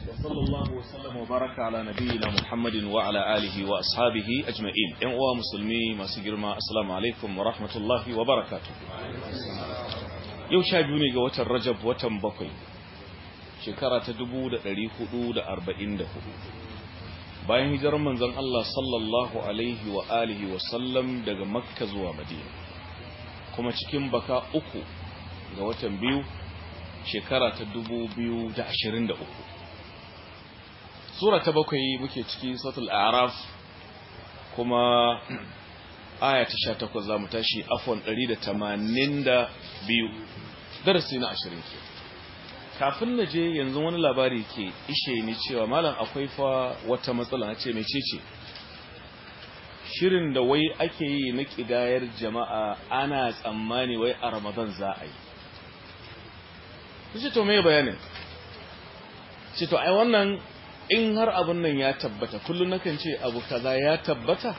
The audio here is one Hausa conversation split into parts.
وصلى الله وسلم وبارك على نبينا محمد وعلى آله وأصحابه أجمعين ينقوى مسلمي ما سجرما السلام عليكم ورحمة الله وبركاته yau 12 ne ga watan Rajab watan 7 shekara ta 1444 bayan hijirar manzon Allah sallallahu alaihi wa alihi wa sallam daga Makka zuwa Madina kuma cikin baka 3 ga watan 2 shekara ta 2023 sura ta 7 muke ciki suratul a'raf kuma aya ta 18 zamu tashi afwan 182 darasi na 20 ke kafin na je yanzu wani labari ke ishe ni cewa malam akwai fa wata matsala na ce mecece shirin da wai ake yi na kidayar jama'a ana tsammani wai a Ramadan za a yi ce to me bayanin ce to ai wannan in har abun nan ya tabbata kullun nakan ce abu kaza ya tabbata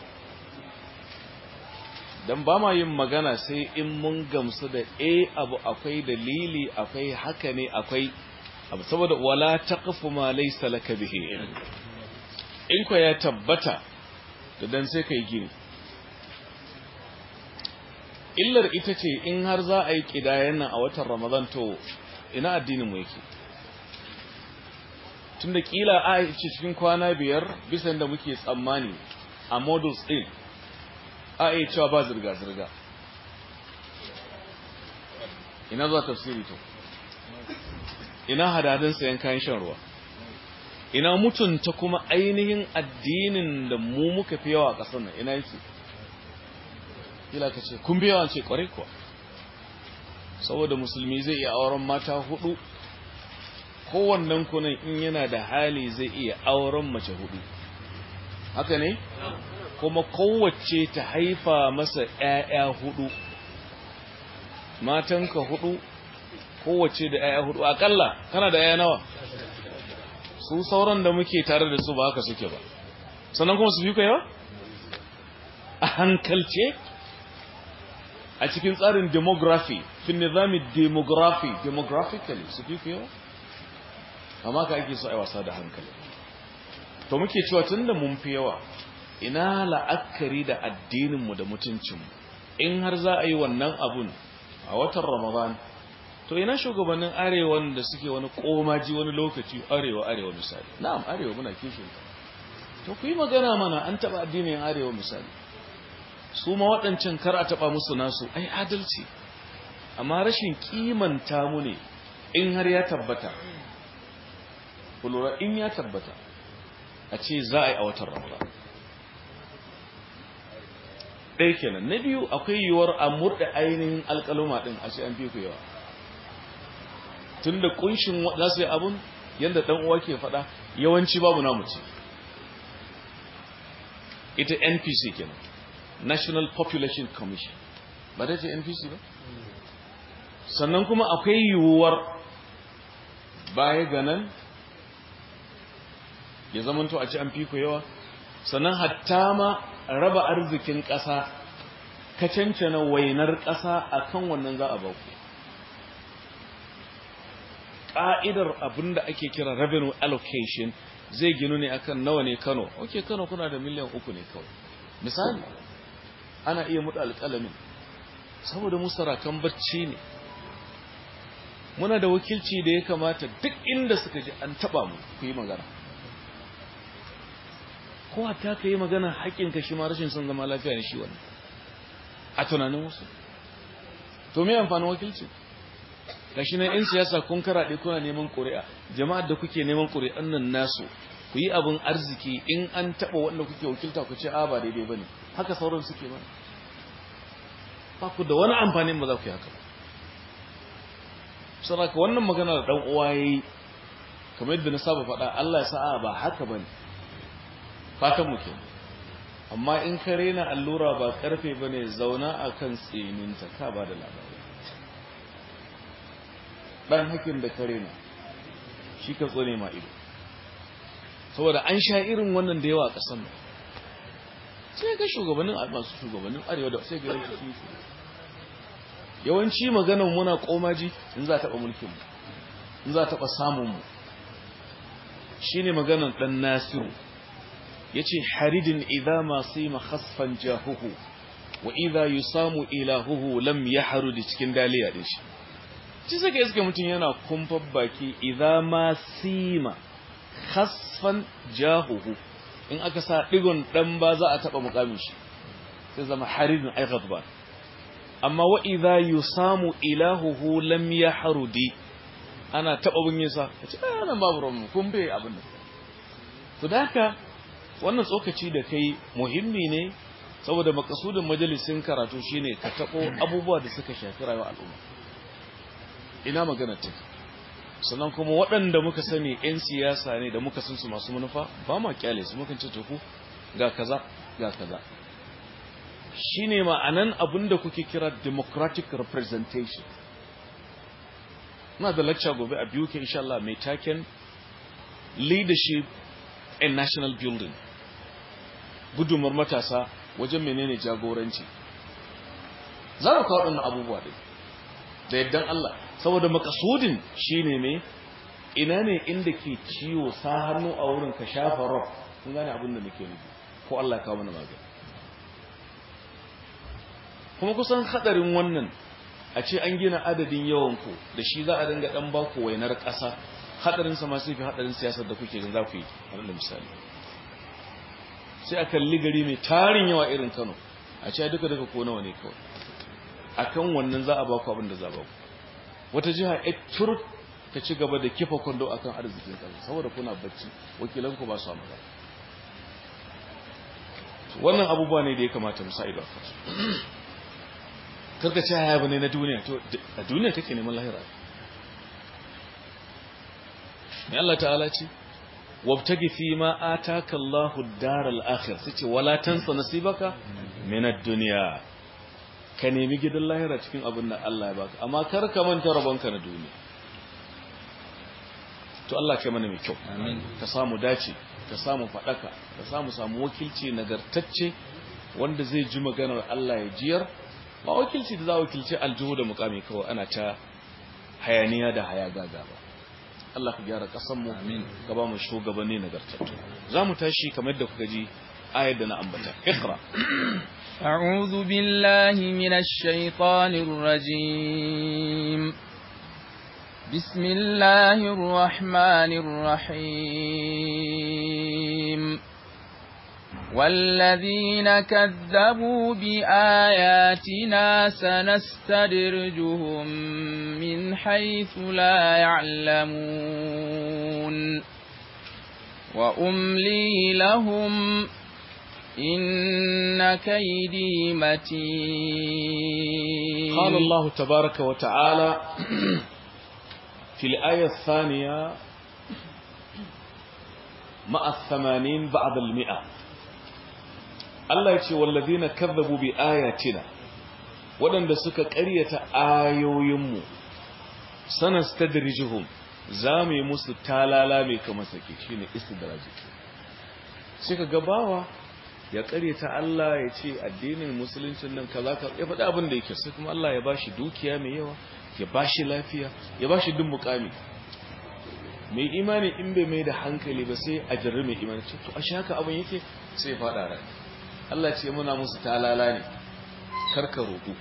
dan ba ma yin magana sai in mun gamsu da abu akwai dalili akwai haka ne akwai abu saboda wala taqfu ma laysa laka bihi in ko ya tabbata to dan sai kai gini illar ita ce in har za a yi kidayen nan a watan Ramadan to ina addinin mu yake tunda kila a ce cikin kwana 5 bisa da muke tsammani a models din a iya cewa ba zirga-zirga ina zuwa tafsiri to ina hadadin sayan kayan shan ruwa ina mutunta kuma ainihin addinin da mu muka fi yawa a ƙasar nan ina yake kila ka ce kun biyawa ce kwarai kuwa saboda musulmi zai iya auren mata 4 kowannen kunan in yana da hali zai iya auren mace 4 haka ne kuma kowace ta haifa masa ƴaƴa 4 matanka 4 kowace da ƴaƴa 4 akalla kana da ƴaƴa nawa su sauran da muke tare da su ba haka suke ba sannan kuma su fi ka yawa a hankalce a cikin tsarin demography fi nizami demographically su fi ka yawa amma ka ake so ai wasa da hankali to muke cewa tunda mun fi yawa ina la'akari da addininmu da mutuncinmu in har za a yi wannan abun a watan Ramadan to ina shugabannin arewan da suke wani komaji wani lokaci arewa misali na'am arewa muna kishin to ku yi magana mana an taba addinin arewa misali su ma waɗancan kar a taba musu nasu ai adalci amma rashin kimanta mu ne in har ya tabbata kulura in ya tabbata a ce za a yi a watan Ramadan ɗaya kenan na biyu akwai yiwuwar a murɗe ainihin alƙaluma ɗin a ce an fi ku yawa tun da ƙunshin za su yi abun yadda ɗan uwa ke faɗa yawanci babu namu ce ita NPC kenan National Population Commission ba ta ce NPC ba sannan kuma akwai yiwuwar baya ga nan ya zamanto a ce an fi ku yawa sannan hatta ma raba arzikin ƙasa ka cancana wainar ƙasa akan wannan za a ba ku ƙa'idar abinda ake kira revenue allocation zai ginu ne akan nawa ne Kano oke Kano kuna da miliyan 3 ne kawai misali ana iya mutu alƙalamin saboda mu sarakan bacci ne muna da wakilci da ya kamata duk inda suka ji an taba mu ku yi magana ko hatta ka yi magana haƙƙinka shi ma rashin son zama lafiya ne shi wannan a tunanin wasu to me amfanin wakilci gashi na yan siyasa kun karaɗe kuna neman ƙuri'a jama'ar da kuke neman ƙuri'an nan nasu ku yi abin arziki in an taɓa wanda kuke wakilta ku ce a ba daidai ba ne haka sauran suke ba ba ku da wani amfanin ba za ku yi haka saboda wannan magana da ɗan uwa yayi kamar yadda na saba faɗa Allah ya sa ba haka bane fatan mu ke amma in ka rena allura ba karfe bane zauna akan tsininta ka ba da labari dan hakin da ka rena shi ka tsone ma ido saboda an sha irin wannan da yawa a kasan nan sai ga shugabannin arewa da sai ga shi yawanci maganar muna komaji in za ta taba mulkin mu in za ta taba samun mu shine maganan dan Nasiru yace haridin idza ma sima khasfan jahuhu wa idza yusamu ilahuhu lam yahrud cikin daliya din shi sai ga iska mutun yana kumfar baki idza ma sima khasfan jahuhu in aka sa digon dan ba za a taba mukamin shi sai zama haridin ay ghadban amma wa idza yusamu ilahuhu lam yahrudi ana taba bunye sa ce nan babu ran kun bai abin nan to daka wannan tsokaci da kai muhimmi ne saboda makasudin majalisin karatu shine ka tabo abubuwa da suka shafi rayuwar al'umma ina magana take sannan kuma waɗanda muka sani ƴan siyasa ne da muka san su masu manufa ba ma kyale su mukan ce to ku ga kaza ga kaza shine ma'anan abinda kuke kira democratic representation. Na da lecture gobe a BUK insha Allah mai taken leadership and national building. Gudumar matasa wajen menene jagoranci. Za mu kawo waɗannan abubuwa din. Da yaddan Allah saboda makasudin shine me ina ne inda ke ciwo sa hannu a wurin ka shafa rock kun gane abin da nake nufi ko Allah ya kawo mana magana. Kuma kusan hadarin wannan a ce an gina adadin yawan ku da shi za a dinga dan baku wainar ƙasa hadarin sa ma sai fi hadarin siyasar da kuke gan za ku yi wannan misali sai a kalli gari mai tarin yawa irin Kano a ce duka ko nawa ne kawai akan wannan za a baku abin da za a baku wata jiha tur ta ci gaba da kifa kwando akan arzikin ƙasa saboda kuna bacci wakilan ku ba su amma wannan abubuwa ne da ya kamata mu sa ido akan karka ce haya bane na duniya to a duniya take neman lahira mai Allah ta'ala ce wabtagi fi ma ataka Allahu ad-daral akhir sace wala tansa nasibaka min ad-dunya ka nemi gidan lahira cikin abin da Allah ya baka amma kar ka manta rabonka na duniya to Allah kai mana mai kyau amin ka samu dace ka samu fadaka ka samu wakilci nagartacce wanda zai ji maganar Allah ya jiyar ba wakilci da za wakilci aljihu da mukami kawai ana ta hayaniya da hayagaga ba Allah ka gyara kasanmu ka ba mu shugabanni nagartattu za mu tashi kamar da kuka ji ayar da na ambata iqra a'udhu billahi minash shaitanir rajim bismillahir rahmanir rahim والذين كذبوا بآياتنا سنستدرجهم من حيث لا يعلمون وأملي لهم إن كيدي متين قال الله تبارك وتعالى في الآية الثانية مع 80 بعد 100 Allah ya ce wallazina kazzabu bi ayatina wadanda suka ƙaryata ayoyinmu sanastadrijuhum zamu yi musu talala mai kamar sake shine istidraji sai ka gabawa ya ƙaryata Allah ya ce addinin musuluncin nan kaza ka ya faɗi abin da yake sai kuma Allah ya bashi dukiya mai yawa ya bashi lafiya ya bashi duk mukami mai imani in bai mai da hankali ba sai a jarri mai imani ce to ashe haka abin yake sai faɗa rai Allah ce muna musu talala ne karka roƙo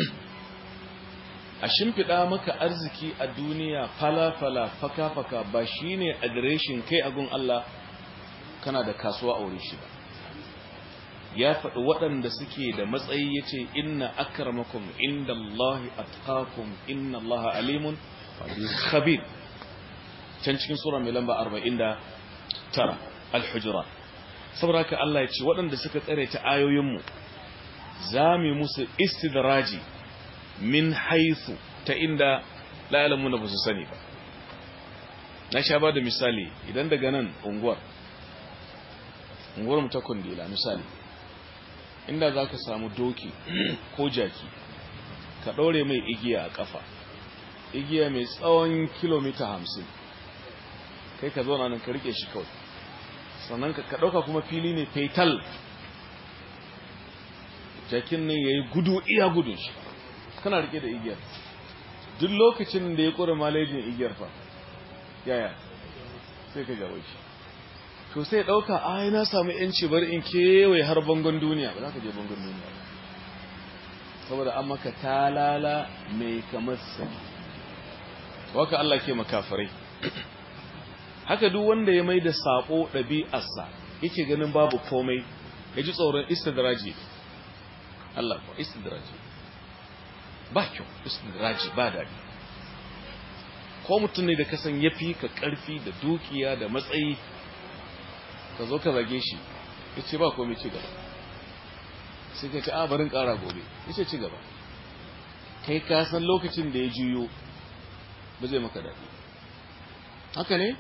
a shimfiɗa maka arziki a duniya fala-fala faka-faka ba shi ne adireshin kai agun Allah kana da kasuwa a wurin shi ba ya faɗi waɗanda suke da matsayi ya ce inna akramakum inda Allahi atqakum inna Allaha alimun khabir can cikin sura mai lamba 49 al-hujurat saboda haka Allah ya ce waɗanda suka tsare ta ayoyinmu za mu musu istidraji min haithu ta inda la ya'lamuna ba su sani ba na sha ba da misali idan daga nan unguwar mu ta Kundila misali inda za ka samu doki ko jaki ka ɗaure mai igiya a ƙafa igiya mai tsawon kilomita 50 kai ka zauna nan ka rike shi kawai sannan ka ɗauka kuma fili ne fetal jakin nan ya yi gudu iya gudun shi kana rike da igiyar duk lokacin da ya ƙura malejin igiyar fa yaya sai ka jawo shi to sai dauka ai na samu yanci bari in kewaye har bangon duniya ba za ka je bangon duniya ba saboda an maka talala mai kamar sa waka Allah ke makafirai haka duk wanda ya mai da sako ɗabi'arsa yake ganin babu komai ya ji tsoron istidraji Allah ko istidraji ba kyau istidraji ba daɗi ko mutum ne da kasan yafi ka ƙarfi da dukiya da matsayi ka zo ka zage shi ya ce ba komai ci gaba sai ka ce a barin ƙara gobe ya ce ci gaba kai ka san lokacin da ya juyo ba zai maka daɗi haka ne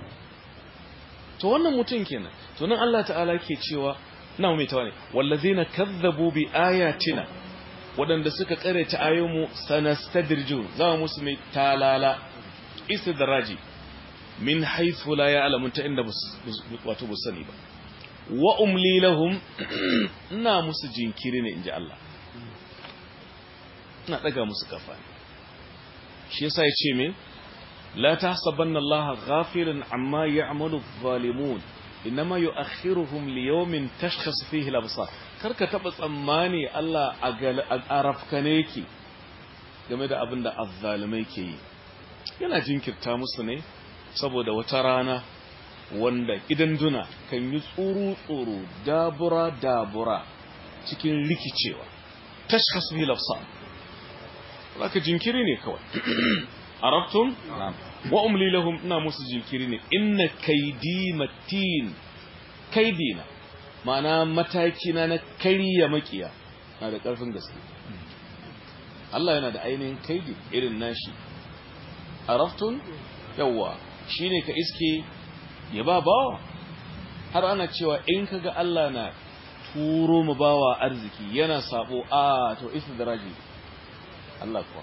to wannan mutum kenan to nan Allah ta'ala ke cewa na mai tawa ne wallazina kazzabu bi ayatina wadanda suka karanta ayoyinmu sanastadriju za mu musu mai talala istidraji min haythu la ya'lamun ta inda wato busani ba wa umli lahum ina musu jinkiri ne inji Allah ina daga musu kafa shi yasa yace me لا تحسبن الله غافلا عما يعمل الظالمون انما يؤخرهم ليوم تشخص فيه الابصار karka taba tsammani Allah arafkane yake game da abin da azzalimai ke yi yana jinkirta musu ne saboda wata rana wanda idan duna kan yi tsuru dabura cikin rikicewa tashkhas bil absar laka jinkiri ne kawai arabtum wa umli lahum ina musu jinkiri ne inna kaidi matin kaidina ma'ana mataki na kariya makiya na da karfin gaske Allah yana da ainihin kaidi irin nashi arabtum yawa shine ka iske ya ba bawa har ana cewa in kaga Allah na turo mu bawa arziki yana sabo to istidraji Allah kuwa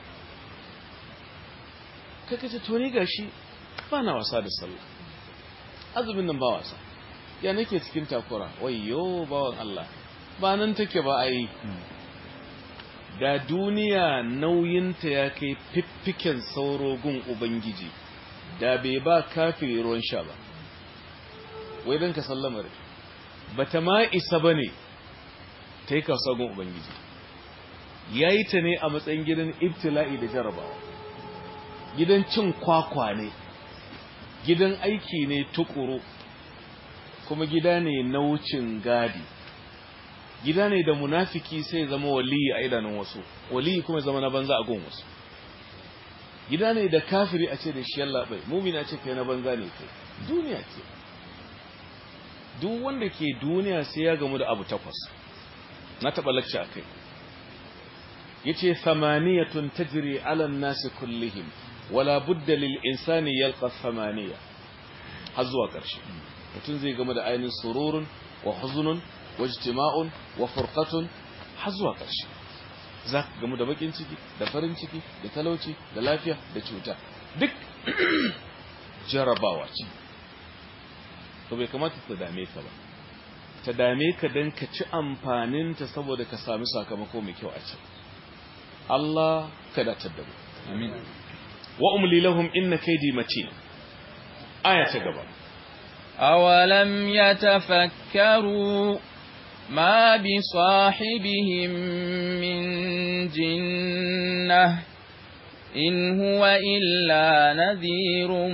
kaka ce to ni gashi ba na wasa da sallah azumin nan ba wasa ya nake cikin takura wayyo bawan Allah ba nan take ba ai da duniya nauyinta ya kai fiffiken sauro gun ubangiji da bai ba kafiri ruwan sha ba wai dan ka sallama rai bata ma isa bane tai ka gun ubangiji yayi ta ne a matsayin gidan ibtila'i da jarabawa gidan cin kwakwa ne gidan aiki ne tukuru kuma gida ne na wucin gadi gida ne da munafiki sai zama waliyi a idanun wasu waliyi kuma zama na banza a gun wasu gida ne da kafiri a ce da shi yalla bai mumina ce kai na banza ne kai duniya ce duk wanda ke duniya sai ya gamu da abu takwas na taba lacce akai yace thamaniyatun tajri ala an-nas kullihim wala budda lil insani yalqa thamaniya har zuwa karshe mutun zai gama da ainin sururun wa huzunun wa ijtima'un wa furqatun har zuwa karshe zaka gamu da bakin ciki da farin ciki da talauci da lafiya da cuta duk jarabawa ce to bai kamata ta dame ka ba ta dame ka dan ka ci amfanin ta saboda ka sami sakamako mai kyau a ci Allah kada ta dabu amin wa umli lahum inna kaydi matin aya ta gaba awalam yatafakkaru ma bi sahibihim min jinnah in huwa illa nadhirun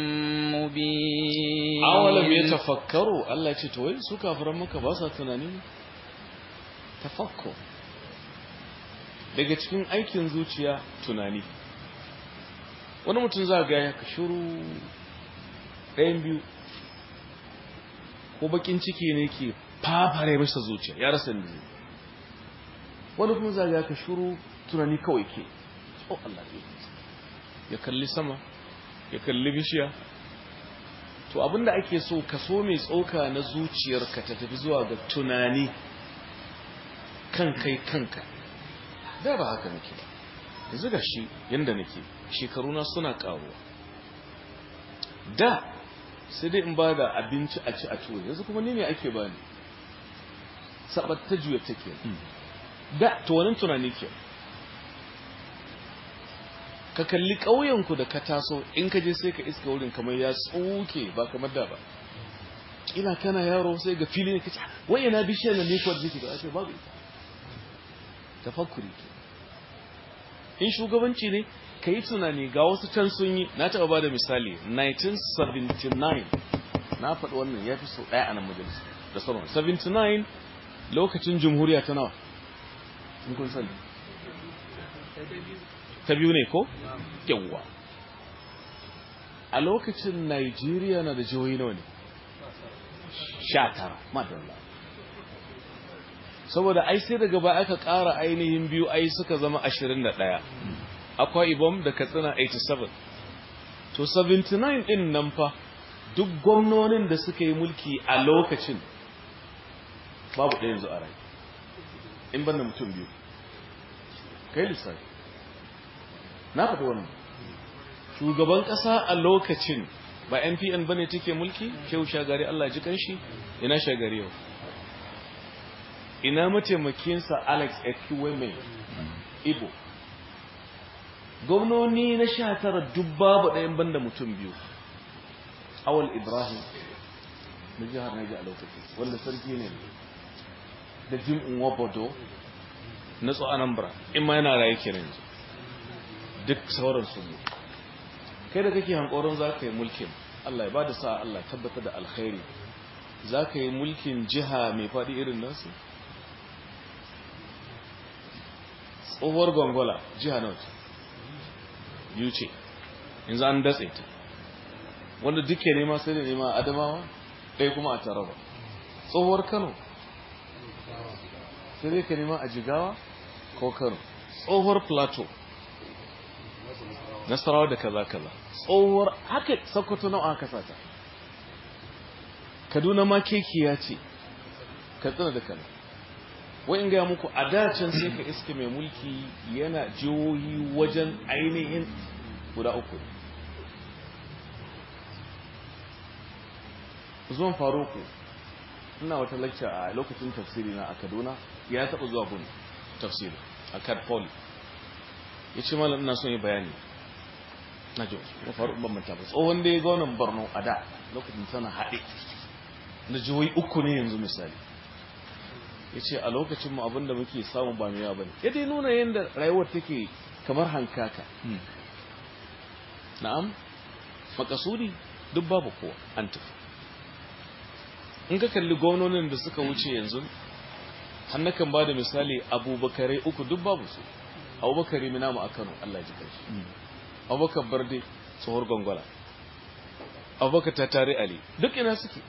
mubin awalam yatafakkaru Allah ce to wai su kafiran maka ba sa tunani tafakkur daga cikin aikin zuciya tunani wani mutum za ga ya shiru ɗayan biyu ko bakin ciki ne ke fafare masa zuciya ya rasa ne wani kuma za ga ka shiru tunani kawai ke oh Allah ya kalli sama ya kalli bishiya to abinda ake so kaso mai tsoka na zuciyarka ta tafi zuwa ga tunani kan kai kanka da ba haka nake ba yanzu ga shi yanda nake shekaruna suna karuwa da sai dai in ba da abinci a ci a tuwo yanzu kuma ni ne ake bani sabat ta juya take da to wannan tunani ke ka kalli ƙauyenku da ka taso in ka je sai ka iska wurin kamar ya tsoke ba kamar da ba ina kana yaro sai ga fili ne kace wai ina bishiyar nan ne ko da take ba sai babu tafakkuri in shugabanci ne kai tunani ga wasu can sun yi na taba bada misali 1979 na faɗi wannan yafi sau ɗaya a nan majalisa da sauran 79 lokacin jamhuriya ta nawa in kun sani ta biyu ne ko yawwa a lokacin Nigeria na da jihohi nawa ne 19 madalla saboda ai sai daga ba aka ƙara ainihin biyu ai suka zama 21 akwai Ibom da Katsina 87 to 79 din nan fa duk gwamnonin da suka yi mulki a lokacin babu ɗaya yanzu a rai in banda mutum biyu kai lissafi na faɗi wannan shugaban ƙasa a lokacin ba NPN bane take mulki Shehu Shagari Allah ji kanshi ina Shagari yau ina mataimakinsa Alex Ekwueme Ibo gwamnoni na 19 duk babu ɗayan banda mutum biyu Awal Ibrahim na jihar Niger a lokacin wanda sarki ne da Jim Nwobodo na Anambra in ma yana raye kenan yanzu duk sauran su ne kai da kake hankoron za ka yi mulkin Allah ya bada sa'a Allah tabbatar da alkhairi za ka yi mulkin jiha mai faɗi irin nasu tsohuwar gongola jiha na wata biyu ce yanzu an datse ta wanda duke nema sai da nema Adamawa ɗaya kuma a Taraba tsohuwar Kano sai dai ka nema a Jigawa ko Kano tsohuwar Plateau Nasarawa da kaza tsohuwar haka Sokoto nawa aka sata Kaduna ma kekiya ce Katsina da Kano wai in ga muku a dacin sai ka iske mai mulki yana jihohi wajen ainihin guda uku zuwan Faruku ina wata lecture a lokacin tafsiri na a Kaduna ya taɓa zuwa gun tafsiri a Kadpoli ya ce malam ina son yi bayani na jo na Faruku ban manta ba tsohon da ya ga wannan Borno a da lokacin tana haɗe na jihohi uku ne yanzu misali ya ce a lokacin mu abinda muke samu ba mai yawa bane ya dai nuna yadda rayuwar take kamar hankaka na'am makasudi duk babu kowa an tafi in ka kalli gwamnonin da suka wuce yanzu hannakan ba da misali abubakarai uku duk babu su abubakari minamu a Kano Allah ji kai abubakar barde tsohuwar gongola abubakar tatare ali duk ina suke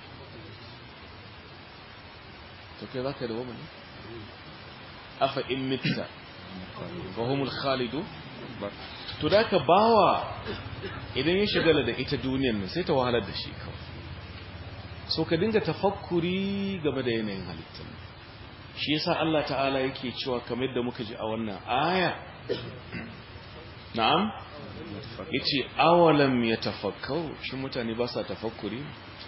to kai zaka da wani afa in mitta wa humul khalidu to da ka bawa idan ya shigala da ita duniyar nan sai ta wahalar da shi kawai so ka dinga tafakkuri game da yanayin halittar shi yasa Allah ta'ala yake cewa kamar da muka ji a wannan aya na'am yace awalam yatafakkaru shi mutane ba sa tafakkuri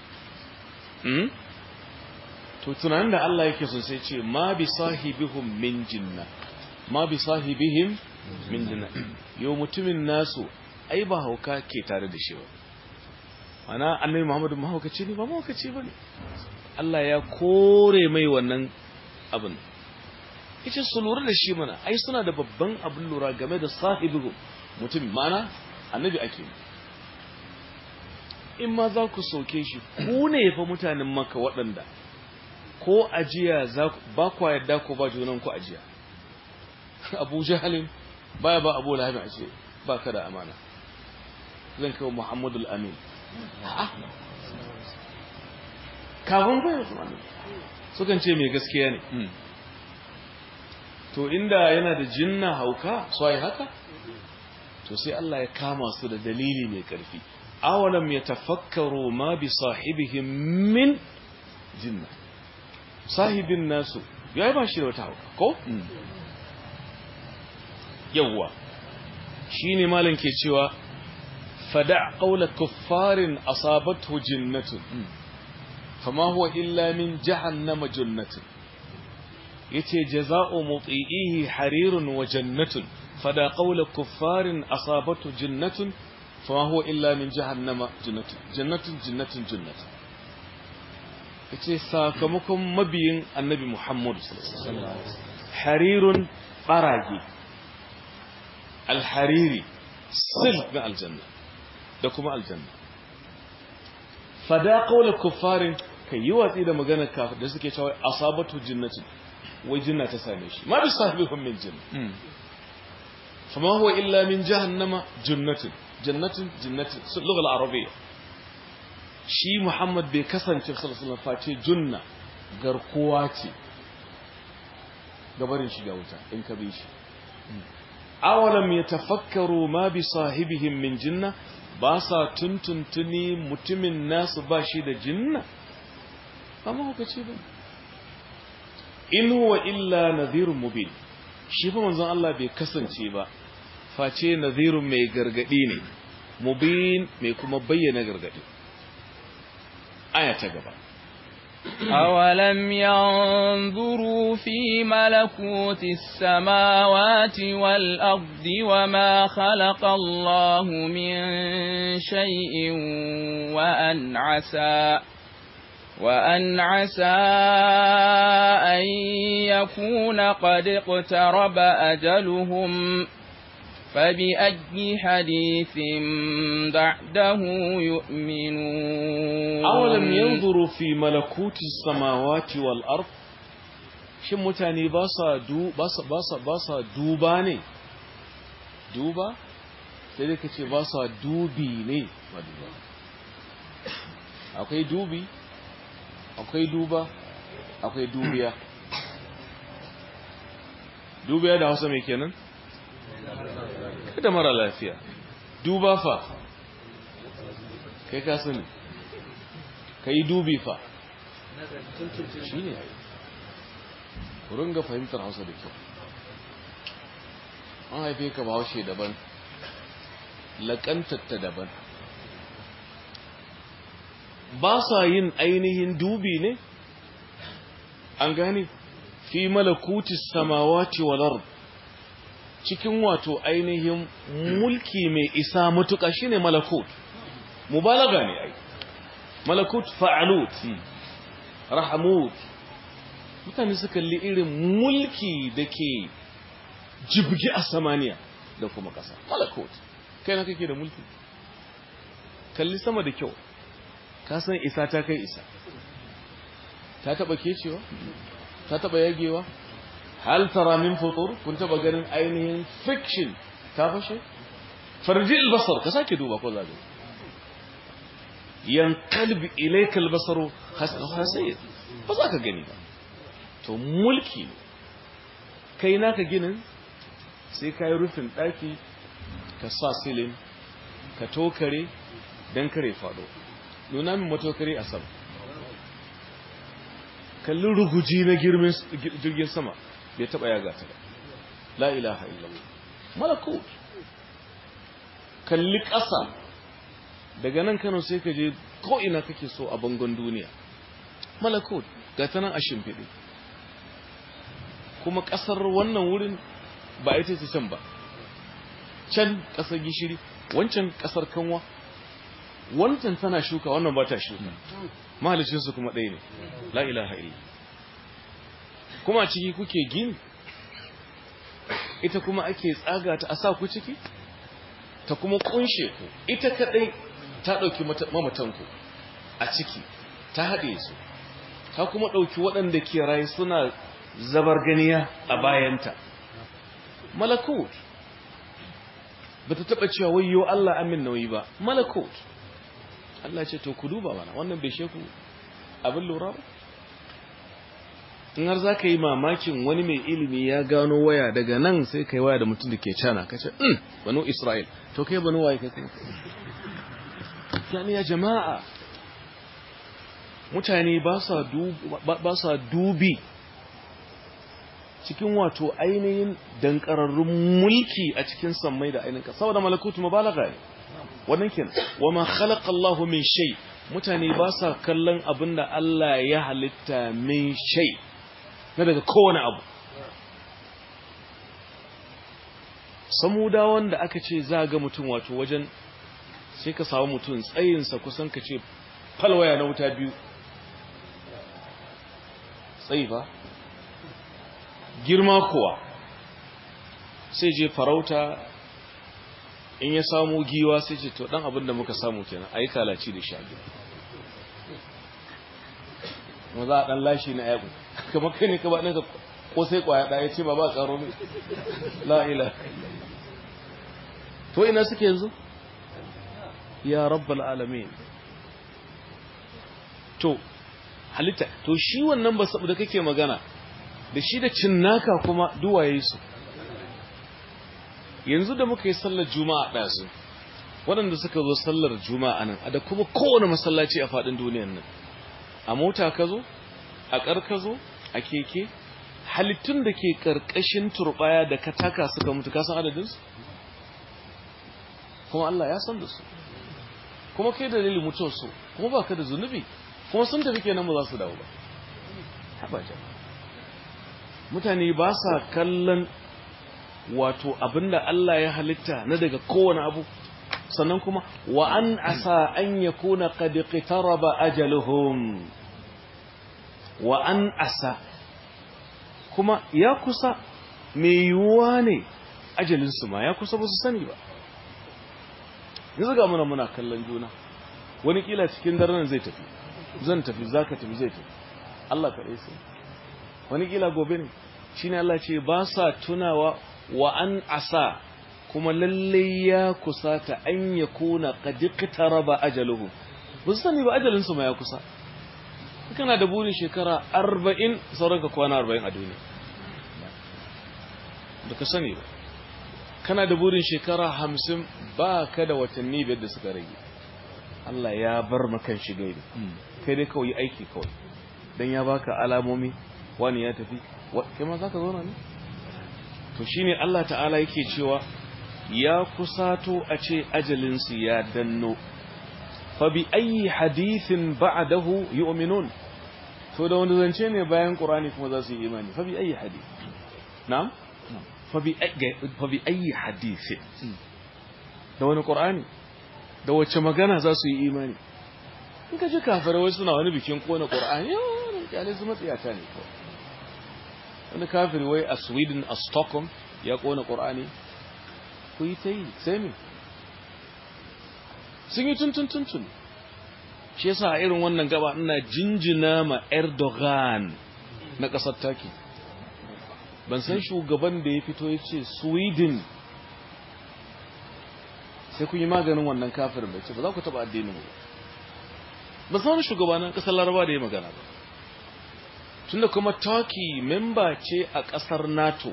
to tunanin da Allah yake so sai ce ma bi sahibihum min jinna ma bi sahibihim min jinna yau mutumin nasu ai ba hauka ke tare da shi ba ana annabi Muhammadu mahaukaci ne ba mahaukaci bane Allah ya kore mai wannan abin yace su lura da shi mana ai suna da babban abin lura game da sahibihu mutum mana annabi ake in ma za ku soke shi ku ne fa mutanen Makka waɗanda ko ajiya za ba ku yadda ko ba junan ku ajiya Abu Jahalin baya ba Abu Lahab a ce ba ka da amana zan kawo Muhammadul Amin kafin bayan sukan ce mai gaskiya ne to inda yana da jinna hauka so ai haka to sai Allah ya kama su da dalili mai karfi awalam yatafakkaru ma bi sahibihim min jinna sahibin nasu yayi ba shi da wata hauka ko yawwa shine malam ke cewa fada qawla kuffarin asabathu jinnatun fama huwa illa min jahannama jannatun yace jazaa'u muti'ihi harirun wa jannatun fada qawla kuffarin asabathu jinnatun fama huwa illa min jahannama jannatun jannatun jannatun yace sakamakon mabiyin annabi Muhammad sallallahu alaihi wasallam harirun barage alhariri silk na aljanna da kuma aljanna fada qawla kuffarin kai yi watsi da maganar kafir da suke cewa asabatu jinnati wai jinna ta same shi ma bi sahibihum min jinna fama huwa illa min jahannama jannatin lugha al-arabiyya shi Muhammad bai kasance sallallahu alaihi wasallam face junna garkuwa ce gabarin shiga wuta in ka bi shi awalam yatafakkaru ma bi sahibihim min jinna ba sa tuntuntuni mutumin nasu ba shi da jinna amma kuka ce ba in huwa illa nadhirun mubin shi fa manzon Allah bai kasance ba face nadhirun mai gargadi ne mubin mai kuma bayyana gargadi aya ta gaba أولم ينظروا في ملكوت السماوات والأرض وما خلق الله من شيء وأن عسى أن يكون قد اقترب أجلهم فبأي حديث بعده يؤمنون أولم ينظروا في ملكوت السماوات والأرض shin mutane ba sa duba ne duba sai dai kace ba sa dubi ne ba duba akwai dubi akwai duba akwai dubiya dubiya da Hausa me kenan da mara lafiya duba fa kai ka sani kai dubi fa shine ga fahimtar Hausa da kyau an haife ka Bahaushe daban laƙantar ta daban ba sa yin ainihin dubi ne an gane fi malakutis samawati wal ard cikin wato ainihin mulki mai isa mutuka shine malakut mubalaga ne ai malakut fa'alut rahamut mutane su kalli irin mulki dake jibgi a samaniya da kuma ƙasa malakut kai na kake da mulki kalli sama da kyau ka san isa ta kai isa ta taba kecewa ta taba yagewa hal tara min futur kun taba ganin ainihin fiction ta fashe farji albasar ka sake duba ko zaga yanqalb ilayka albasaru hasayid ba za ka gani ba to mulki kai naka ginin sai kai rufin daki ka sa silin ka tokare dan kare fado nuna min matokare a sama kallin ruguji na girmin jirgin sama bai taba yaga ta la ilaha illallah malakut kalli ƙasa daga nan Kano sai ka je ko ina kake so a bangon duniya malakut ga ta nan a shimfiɗe kuma ƙasar wannan wurin ba ita ce can ba can ƙasar gishiri wancan ƙasar kanwa wancan tana shuka wannan ba ta shuka mahalicinsu kuma ɗaya ne la ilaha illa kuma ciki kuke gini ita kuma ake tsaga ta a sa ku ciki ta kuma kunshe ku ita kadai ta ɗauki mamatanku a ciki ta haɗe su ta kuma ɗauki waɗanda ke rayu suna zabarganiya a bayanta malakut ba ta taɓa cewa wayyo Allah amin nauyi ba malakut Allah ce to ku duba mana wannan bai sheku abin lura ba in har za ka yi mamakin wani mai ilimi ya gano waya daga nan sai ka yi waya da mutum da ke cana ka ce banu Isra'il to kai banu waye kai yani ya jama'a mutane ba sa dubi cikin wato ainihin dankararrun mulki a cikin sammai da ainihin saboda malakutu mubalaga ne wannan kenan wama khalaqa Allahu min shay mutane ba sa kallon abinda Allah ya halitta min shay na daga kowane abu samuda wanda aka ce za ga mutum wato wajen sai ka samu mutum tsayinsa kusan ka ce falwaya na wuta biyu tsayi ba girma kuwa sai je farauta in ya samu giwa sai ce to dan abin da muka samu kenan ayi kalaci da shagi mu za a dan lashi na yaku kamar kai ne ka ba ɗanka ko sai kwaya ɗaya ce ba ba tsaro ne la ilaha to ina suke yanzu ya rabbal alamin to halitta to shi wannan ba saboda kake magana da shi da cinnaka kuma duwaye su yanzu da muka yi sallar juma'a ɗazu waɗanda suka zo sallar juma'a nan da kuma kowane masallaci a faɗin duniyar nan a mota ka zo a ƙar ka zo a keke halittun da ke ƙarƙashin turɓaya da kataka suka mutu ka san adadinsu kuma Allah ya san da su kuma kai dalilin mutuwarsu kuma ba ka da zunubi kuma sun tafi kenan ba za su dawo ba haɓa jama'a mutane ba sa kallon wato abinda Allah ya halitta na daga kowane abu sannan kuma wa an asa an yakuna qad iqtaraba ajaluhum wa an asa kuma ya kusa me yiwuwa ne ajalinsu ma ya kusa ba su sani ba yanzu ga muna kallon juna wani kila cikin daren zai tafi zan tafi zaka tafi zai tafi Allah kaɗai sai wani kila gobe ne shine Allah ce ba sa tunawa wa an asa kuma lalle ya kusa ta an yakuna qad iqtaraba ajaluhu ba su sani ba ajalinsu ma ya kusa kana da burin shekara 40 sauran ka kwana 40 a duniya da ka sani ba kana da burin shekara 50 ba ka da watanni biyar da suka rage Allah ya bar makan shi gaibi kai dai kawai aiki kawai dan ya baka alamomi wani ya tafi kai ma zaka zauna ne to shine Allah ta'ala yake cewa ya kusato a ce ajalin su ya danno fa bi ayi hadithin ba'dahu yu'minun to da wanda zance ne bayan Qur'ani kuma za su yi imani fa bi ayi hadith na'am fa bi ayi hadith da wani Qur'ani da wacce magana za su yi imani in ka ji kafirai wasu suna wani bikin kona Qur'ani yau kyale su matsiyata ne kawai wani kafiri wai a Sweden a Stockholm ya kona Qur'ani ku yi ta yi sai ne sun yi tuntun shi yasa a irin wannan gaba ina jinjina ma Erdogan na ƙasar Turkey ban san shugaban da ya fito ya ce Sweden sai kun yi maganin wannan kafirin bai ce ba za ku taɓa addinin mu ba san wani shugabanin ƙasar Laraba da ya magana ba tunda kuma Turkey memba ce a ƙasar NATO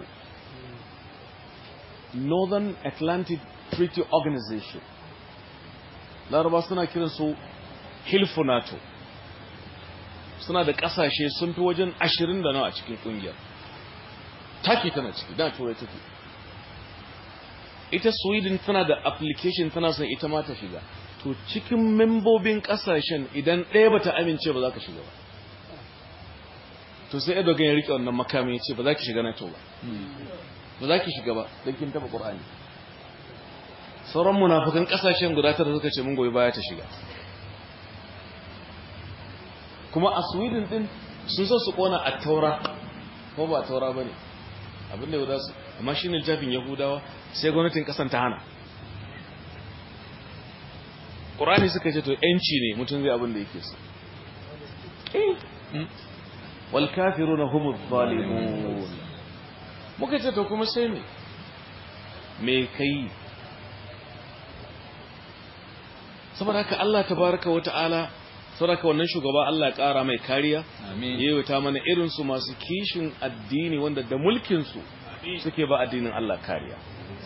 Northern Atlantic Treaty Organization Laraba suna kiran su Hilfu NATO suna da ƙasashe sun fi wajen 20 da nawa a cikin ƙungiyar Turkey tana ciki da turai take ita Sweden tana da application tana son ita ma ta shiga to cikin membobin ƙasashen idan ɗaya bata amince ba za ka shiga ba to sai Erdogan ya rike wannan makami ya ce ba za ki shiga NATO ba ba za ki shiga ba don kin taba Qur'ani sauran munafikan kasashen guda tara suka ce mun goyi baya ta shiga kuma a Sweden din sun so su kona a taura ko ba taura bane abin da guda su amma shine jafin Yahudawa sai gwamnatin kasan ta hana Qur'ani suka ce to yanci ne mutum zai abin da yake so wal kafiruna humuz zalimun muka ce to kuma sai me kai saboda haka Allah tabaraka wa ta'ala saboda haka wannan shugaba Allah ya kara mai kariya amin yayi ta mana irin su masu kishin addini wanda da mulkin su suke ba addinin Allah kariya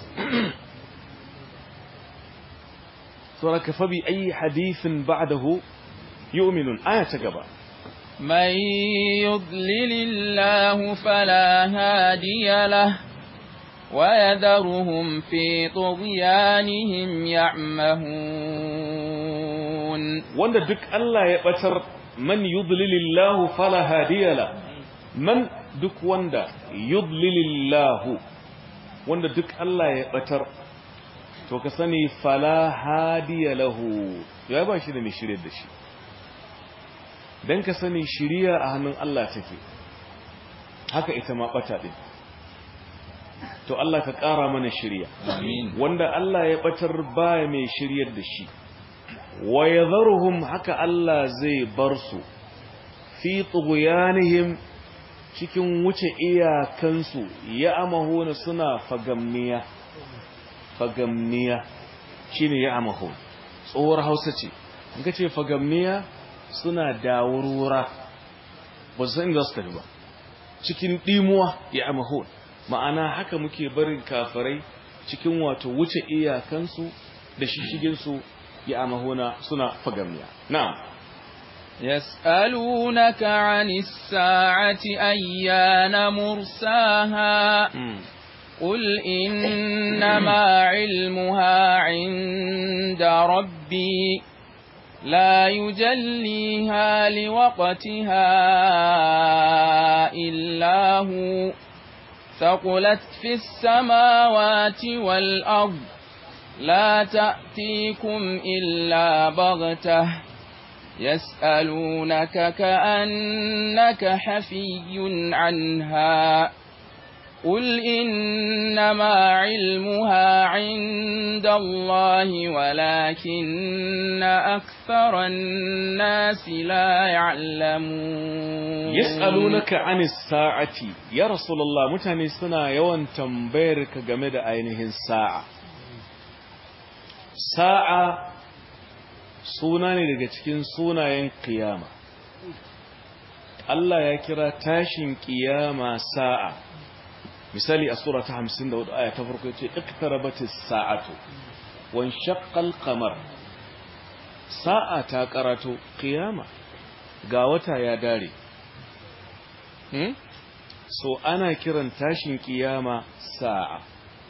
saboda haka fa bi ayi hadithin ba'dahu yu'minun aya ta gaba من يضلل الله فلا هادي له ويذرهم في طغيانهم يعمهون wanda duk Allah ya batar man yudlilillahu fala hadiya la man duk wanda yudlilillahu wanda duk Allah ya batar to ka sani fala hadiya lahu ya ba shi da mai shirye da shi dan ka sani shiriya a hannun Allah take haka ita ma bata din to Allah ka ƙara mana shirya amin wanda Allah ya batar ba mai shiryar da shi wa yadharuhum haka Allah zai bar su fi tughyanihim cikin wuce iyakansu ya amahuna suna fagamniya shine ya amahun tsohuwar Hausa ce in kace fagamniya suna dawurwura ba su san inda su tafi ba cikin dimuwa ya amahun ma'ana haka muke barin kafirai cikin wato wuce iyakansu da shishiginsu ya amahuna suna fagamniya na'am يسألونك عن الساعة أيان مرساها قل إنما علمها عند ربي لا يجليها لوقتها إلا هو ثقلت في السماوات والأرض لا تأتيكم إلا بغتة يسألونك كأنك حفي عنها قل إنما علمها عند الله ولكن أكثر الناس لا يعلمون يسألونك عن الساعة يا رسول الله متاني سنة يوان تنبيرك جمد أينهن ساعة ساعة suna ne daga cikin sunayen kiyama Allah ya kira tashin kiyama sa'a misali a sura ta 54 aya ta farko yace iqtarabatis sa'atu wan shaqqal qamar sa'a ta karato kiyama ga wata ya dare so ana kiran tashin kiyama sa'a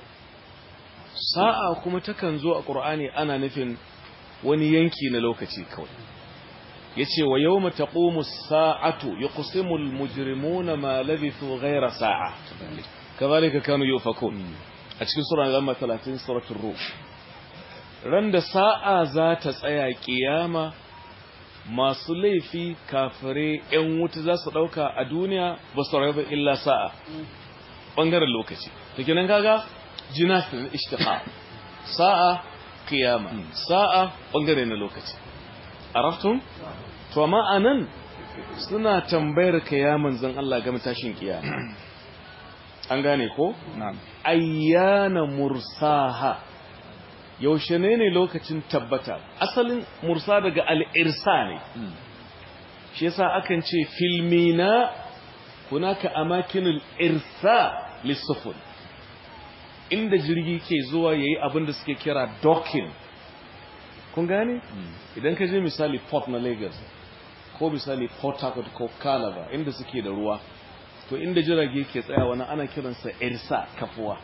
sa'a kuma takan zo a Qur'ani ana nufin wani yanki na lokaci kawai yace wa yawma taqumu as-sa'atu yuqsimu al-mujrimuna ma labithu ghayra sa'a kazalika kanu yufakun a cikin sura Al-An'am 30 suratul Rum randa sa'a za ta tsaya kiyama masu laifi kafire ƴan wuta za su dauka a duniya ba su rayu illa sa'a bangaren lokaci to kenan kaga jinafin ishtiqa sa'a kiyama sa'a bangare na lokaci araftum to amma anan suna tambayar kiyaman zan Allah game tashin kiyama an gane ko na'am ayyana mursaha yaushe ne lokacin tabbata asalin mursa daga al-irsa ne shi yasa akan ce filmina hunaka amakinul irsa lis-sufun inda jirgi ke zuwa yayi abin da suke kira docking kun gane idan ka je misali port na Lagos ko misali Port Harcourt ko Calabar inda suke da ruwa to inda jirage ke tsayawa na ana kiransa irsa kafuwa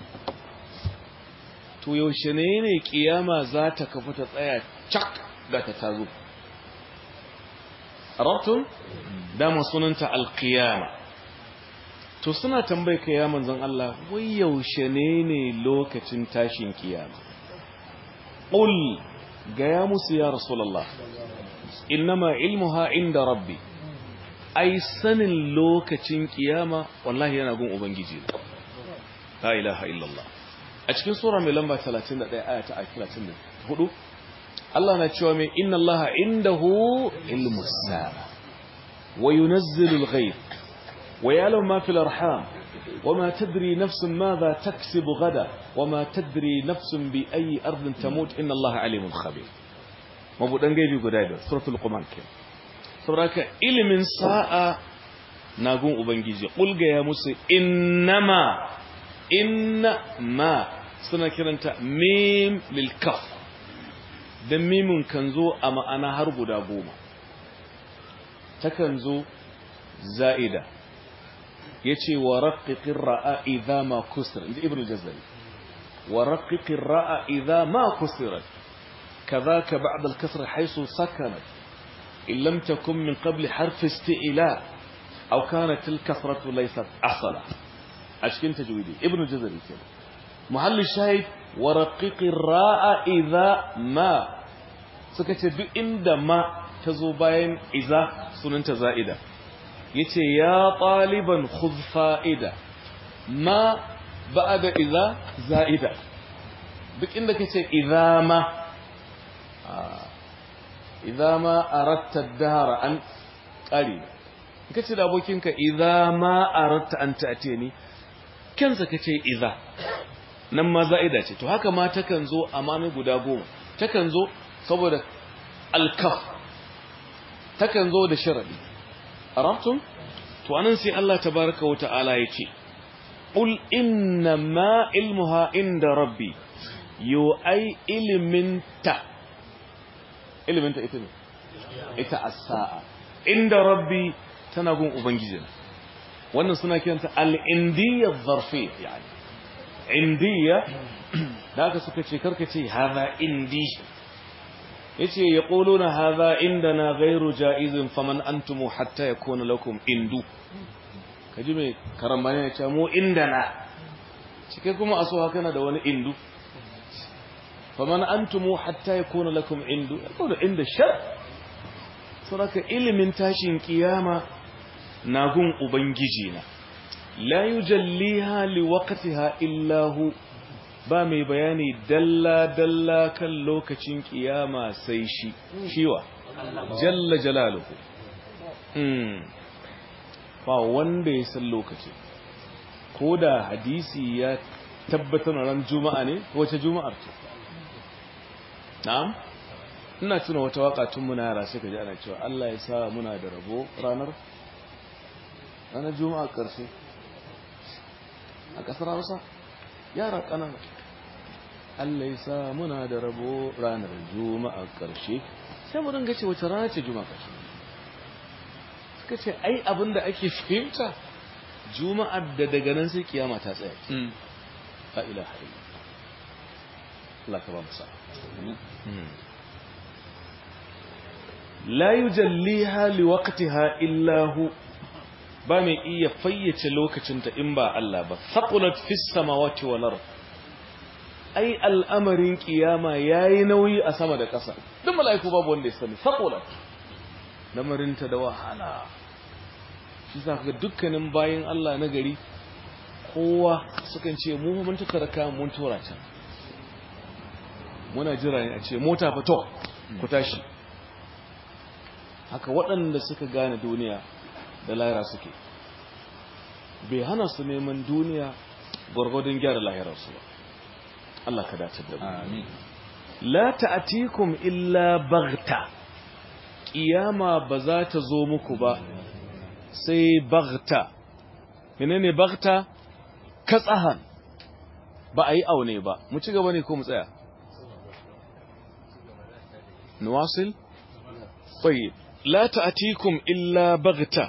to yaushe ne kiyama za ta kafu ta tsaya cak da ta tazo arabtum dama sunanta alqiyama to suna tambaye ka ya manzon Allah wai yaushe ne lokacin tashin kiyama qul ga ya musu ya rasulullah innama ilmuha inda rabbi ai sanin lokacin kiyama wallahi yana gun ubangiji la ilaha illallah a cikin sura mai lamba 31 aya ta 34 Allah na cewa mai inna allaha indahu ilmus sa'a wa yunazzilu al-ghayb ويعلم ما في الأرحام وما تدري نفس ماذا تكسب غدا وما تدري نفس بأي أرض تموت إن الله عليم خبير مبودن غيبي غدايد سورة القمان كده سورة علم ساعة ناغون ubangiji قل يا موسى إنما suna kiranta mim lil kaf dan mimun kan zo a ma'ana har guda 10 takan zo za'ida yace wa raqiqir ra'a idha ma kusira inda ibnu jazari wa raqiqir ra'a idha ma kusira kadhaka ba'da al-kasr haythu sakanat in lam takun min qabl harf isti'la aw kanat al-kasratu laysat asla ashkin tajwidi ibnu jazari kenan muhall shahid wa raqiqir ra'a idha ma suka ce duk inda ma tazo bayan idza sunanta za'ida yace ya taliban khudh fa'ida ma ba'da idza za'ida duk inda kace idza ma aradta ad-dahra an qari kace da abokinka idza ma aradta an ta'tini kansa kace idza nan ma za'ida ce to haka ma takan zo amana guda 10 takan zo saboda al-kaf takan zo da sharadi arabtum to anan sai Allah tabaaraka wa ta'ala yace qul inna ma ilmuha inda rabbi yo ai ilminta ita ne ita as-sa'a inda rabbi tana gun ubangiji wannan suna kiranta al-indiyya adh-dharfiyya yani indiyya da aka suka ce karka ce hadha indi yace yaquluna hadha indana ghayru jaizin faman antum hatta yakuna lakum indu kaji me karambane ya ce mu indana cike kuma aso haka na da wani indu faman antum hatta yakuna lakum indu yaqulu inda shar saboda ilimin tashin kiyama nagun ubangiji na la yujalliha liwaqtiha illa hu ba mai bayani dalla kan lokacin kiyama sai shi shiwa jalla jalaluhu ba wanda ya san lokaci ko da hadisi ya tabbatar ran juma'a ne wace juma'ar ce na'am ina tuna wata waka tun muna yara sai kaji ana cewa Allah ya sa muna da rabo ranar juma'a karshe a kasar Hausa yara kanana Allah ya sa muna da rabo ranar juma'a karshe sai mu dinga ce wace rana ce juma'a karshe suka ce ai abinda ake fahimta juma'ar da daga nan sai kiyama ta tsaya la ilaha illallah Allah ka ba mu sa la yujalliha liwaqtiha illa hu ba mai iya fayyace lokacinta in ba Allah ba saqulat fis samawati wal ard ai al'amarin kiyama yayi nauyi a sama da ƙasa duk mala'iku babu wanda ya sani saqulat lamarin ta da wahala shi zaka ga dukkanin bayin Allah na gari kowa sukan ce mu mun tattara kayan mun tura can muna jira ne a ce mota fa to ku tashi haka waɗanda suka gane duniya da lahira suke bai hana su neman duniya gwargwadon gyara lahirarsu ba Allah ka dace da mu amin la ta'tikum illa baghta kiyama ba za ta zo muku ba sai baghta menene baghta katsahan ba a yi aune ba mu ci gaba ne ko mu tsaya nuwasil tayyib la ta'tikum illa baghta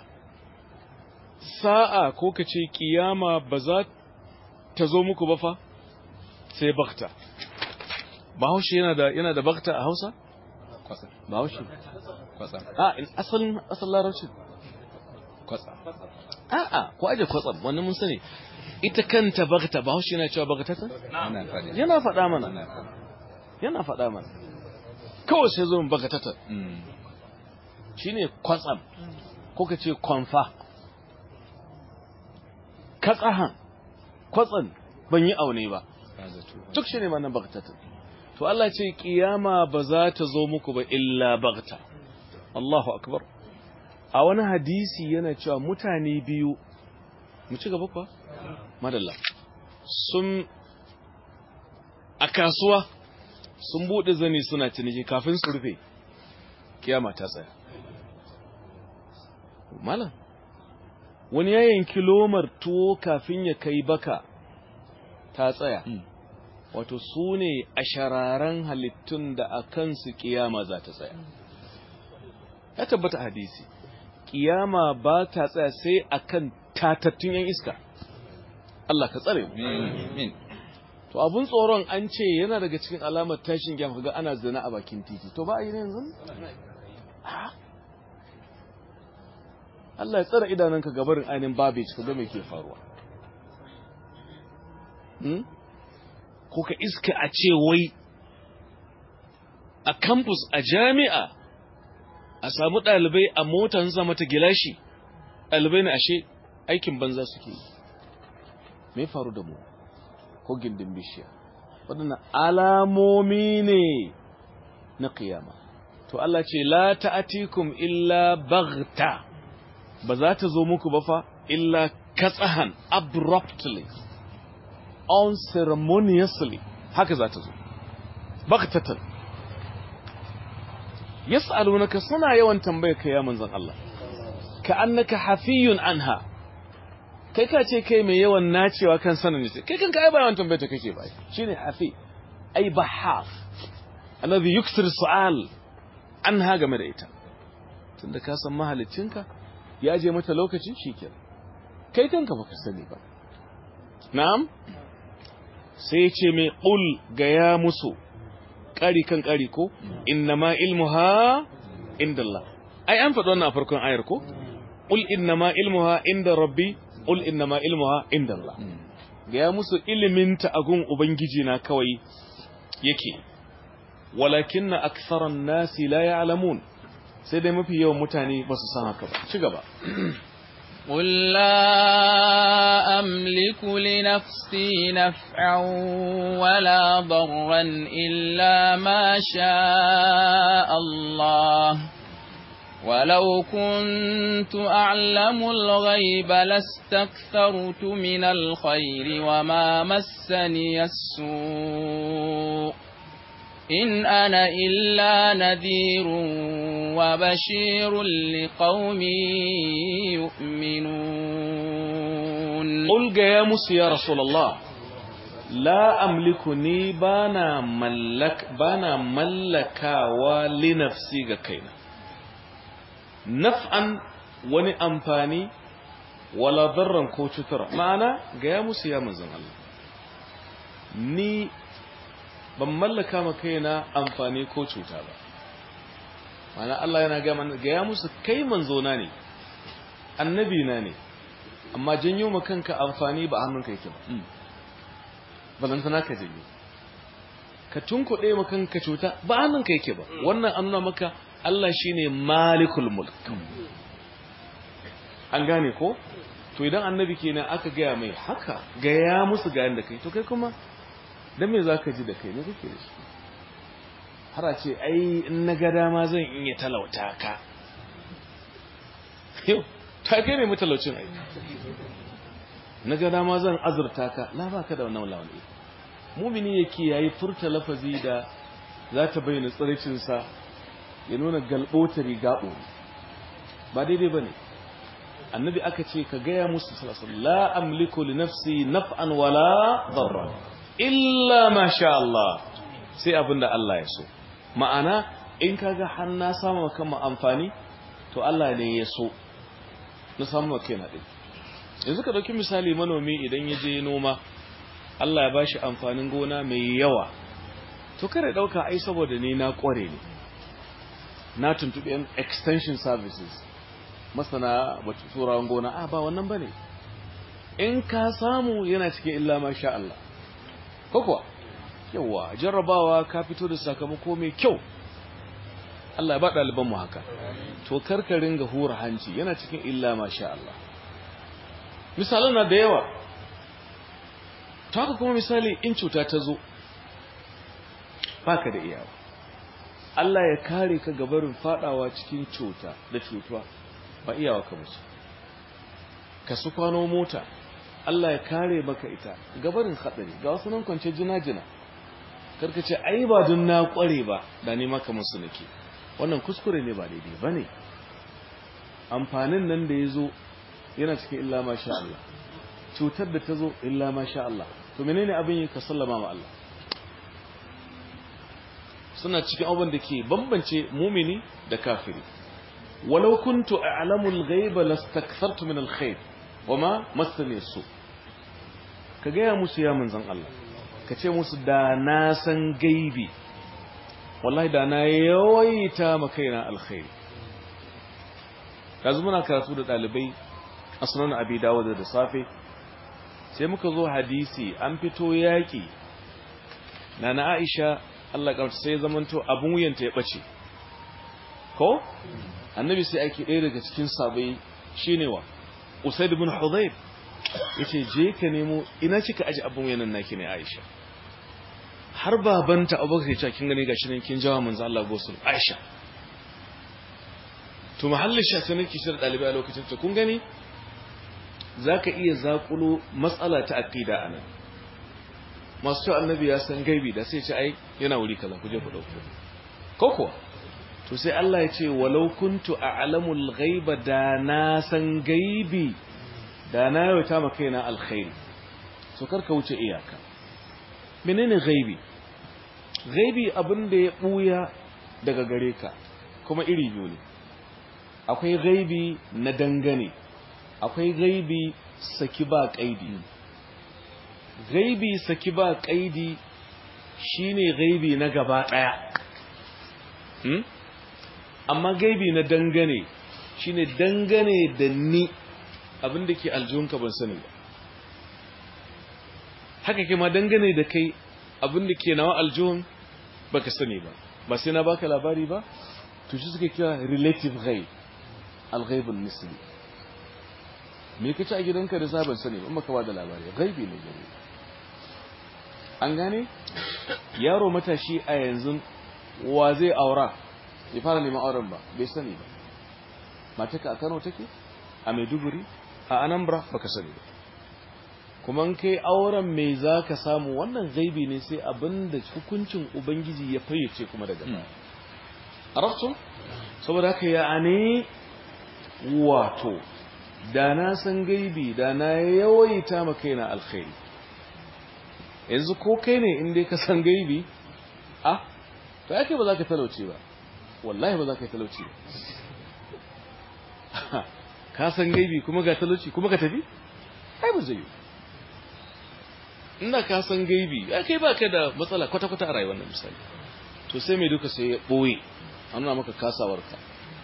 sa'a ko kace kiyama ba za ta zo muku ba fa sai baghta Bahaushe yana da baghta a Hausa kwasa Bahaushe kwasa in asalin larabci kwasa ko aje kwatsam wannan mun sani ita kanta baghta Bahaushe yana cewa baghtatan yana faɗa mana kawai sai zo baghtatan shine kwatsam ko kace konfa katsahan kwatsan ban yi aune ba duk shine ma nan baghtatan to Allah ce kiyama ba za ta zo muku ba illa baghta Allahu akbar a wani hadisi yana cewa mutane biyu mu ci gaba kuwa madalla sun a kasuwa sun bude zani suna ciniki kafin su rufe kiyama ta tsaya malam wani yayin kilomar tuwo kafin ya kai baka ta tsaya wato su ne a shararan halittun da a kansu kiyama za ta tsaya ya tabbata hadisi kiyama ba ta tsaya sai akan tatattun yan iska Allah ka tsare mu to abun tsoron an ce yana daga cikin alamar tashin kiyama kaga ana zina a bakin titi to ba a yi ne yanzu Allah ya tsare idanunka gabarin ainihin babe kaga me ke faruwa ko ka iska a ce wai a campus a jami'a a samu ɗalibai a motar zama ta gilashi ɗalibai ne ashe aikin banza suke yi me faru da mu ko gindin bishiya waɗannan alamomi ne na kiyama to Allah ce la ta'atikum illa baghta ba za ta zo muku ba fa illa katsahan abruptly unceremoniously haka za ta zo baghtatan yas'alunaka suna yawan tambayar ka ya manzon Allah ka annaka hafiyun anha kai ka ce kai mai yawan nacewa kan sanin ne kai kanka ai ba yawan tambayar ta kake ba shine hafi ai bahaf alladhi yuksir su'al anha game da ita tunda ka san mahaliccinka ya je mata lokaci shikenan kai kanka baka sani ba na'am sai ce mai qul ga ya musu ƙari kan ƙari ko innama ilmuha indallah ai an faɗi wannan a farkon ayar ko qul innama ilmuha inda rabbi qul innama ilmuha indallah ga ya musu ilimin ta agun ubangiji na kawai yake walakinna aktharan nasi la ya'lamun sai dai mafi yawan mutane ba su san haka ba ci gaba قل لا أملك لنفسي نفعا ولا ضرا إلا ما شاء الله ولو كنت أعلم الغيب لاستكثرت من الخير وما مسني السوء إن أنا إلا نذير وبشير لقوم يؤمنون قل يا موسى يا رسول الله لا أملكني بانا ملكا ولنفسي كينا نفعا وني أمفاني ولا ضرا كو تترى معنى يا موسى يا منزل الله ni ban mallaka ma kaina amfani ko cuta ba mana Allah yana ga ya musu kai manzo na ne annabi na ne amma janyo ma kanka amfani ba hannunka yake ba balantana ka janyo ka tunkuɗe ma kanka cuta ba hannunka yake ba wannan an nuna maka Allah shine malikul mulk an gane ko to idan annabi kenan aka gaya mai haka ga ya musu ga yanda kai to kai kuma dan me zaka ji da kai ne kake da shi har a ce ai in na ga dama zan iya talauta ka yau ta kai ne mutalaucin ai na ga dama zan azurta ka la baka da wannan lawani mu'mini yake yayi furta lafazi da za ta bayyana tsaricin sa ya nuna galbota rigabo ba daidai bane annabi aka ce ka ga ya musu sallallahu alaihi wasallam la amliku li nafsi naf'an wala darra illa ma sha Allah sai abinda Allah ya so ma'ana in kaga har na samu kama amfani to Allah ne ya so na samu kaina din yanzu ka dauki misali manomi idan ya je noma Allah ya bashi amfanin gona mai yawa to kare dauka ai saboda ni na kware ne na tuntubi extension services masana wacce turawan gona ba wannan bane in ka samu yana cikin illa ma sha Allah kuwa yawa jarrabawa ka fito da sakamako mai kyau Allah ya ba ɗaliban mu haka to karkarin ga hura hanci yana cikin illa masha Allah misalan na da yawa to haka kuma misali in cuta ta zo baka da iyawa Allah ya kare ka gabarin fadawa cikin cuta da cutuwa ba iyawa ka bace ka su kwano mota Allah ya kare maka ita gabarin hadari ga wasu nan kwance jina-jina karka ce ai ba don na kware ba da ni maka musu nake wannan kuskure ne ba daidai bane amfanin nan da yazo yana cikin illa masha Allah cutar da tazo illa masha Allah to menene abin yi ka sallama ma Allah suna cikin abin da ke bambance mumini da kafiri walau kuntu a'lamu al-ghaiba lastakthartu min al-khair wama masani su ka gaya musu ya manzon Allah ka ce musu da na san gaibi wallahi da na yawaita makaina alkhairi yanzu muna karatu da dalibai a sunan abi dawud da safe sai muka zo hadisi an fito yaki nana Aisha Allah ya sai zamanto abun wuyanta ya bace ko annabi sai ake ɗaya daga cikin sabai shine wa Usaid ibn Hudayr yace je ka nemo ina kika aje abun yanan naki ne Aisha har babanta Abubakar ya ce kin gani gashi nan kin jawa manzo Allah gosul Aisha to mahallin shafi nake shir dalibai a lokacin to kun gani zaka iya zakulo matsala ta aqida anan masu cewa annabi ya san gaibi da sai ya ce ai yana wuri kaza ku je ku dauko ko kuwa to sai Allah ya ce walau kuntu a'lamul ghaiba da na san gaibi da na yauta maka kaina alkhairi so karka wuce iyaka menene gaibi gaibi abin da ya buya daga gare ka kuma iri biyu ne akwai gaibi na dangane akwai gaibi saki ba kaidi gaibi saki ba kaidi shine gaibi na gaba daya amma gaibi na dangane shine dangane da ni abinda ke aljihunka ban sani ba haka ke ma dangane da kai abinda ke nawa aljihun baka sani ba ba sai na baka labari ba to shi suke kira relative ghaib al-ghaibul nisbi me kace a gidanka da sabon sani ba maka ba da labari ghaibi ne gare an gane yaro matashi a yanzu wa zai aura ya fara neman auren ba bai sani ba mataka a Kano take a Maiduguri a Anambra baka sani ba kuma in kai auren me zaka samu wannan gaibi ne sai abinda hukuncin ubangiji ya fayyace kuma daga baya arabtum saboda haka ya ane wato da na san gaibi da na yawaita maka yana alkhairi yanzu ko kai ne in dai ka san gaibi to yake ba za ka talauce ba wallahi ba za ka talauce ba ka san gaibi kuma ga talauci kuma ka tafi ai ba zai yi ina ka san gaibi ya kai baka da matsala kwata-kwata a rayuwar nan misali to sai mai duka sai ya boye an nuna maka kasawarka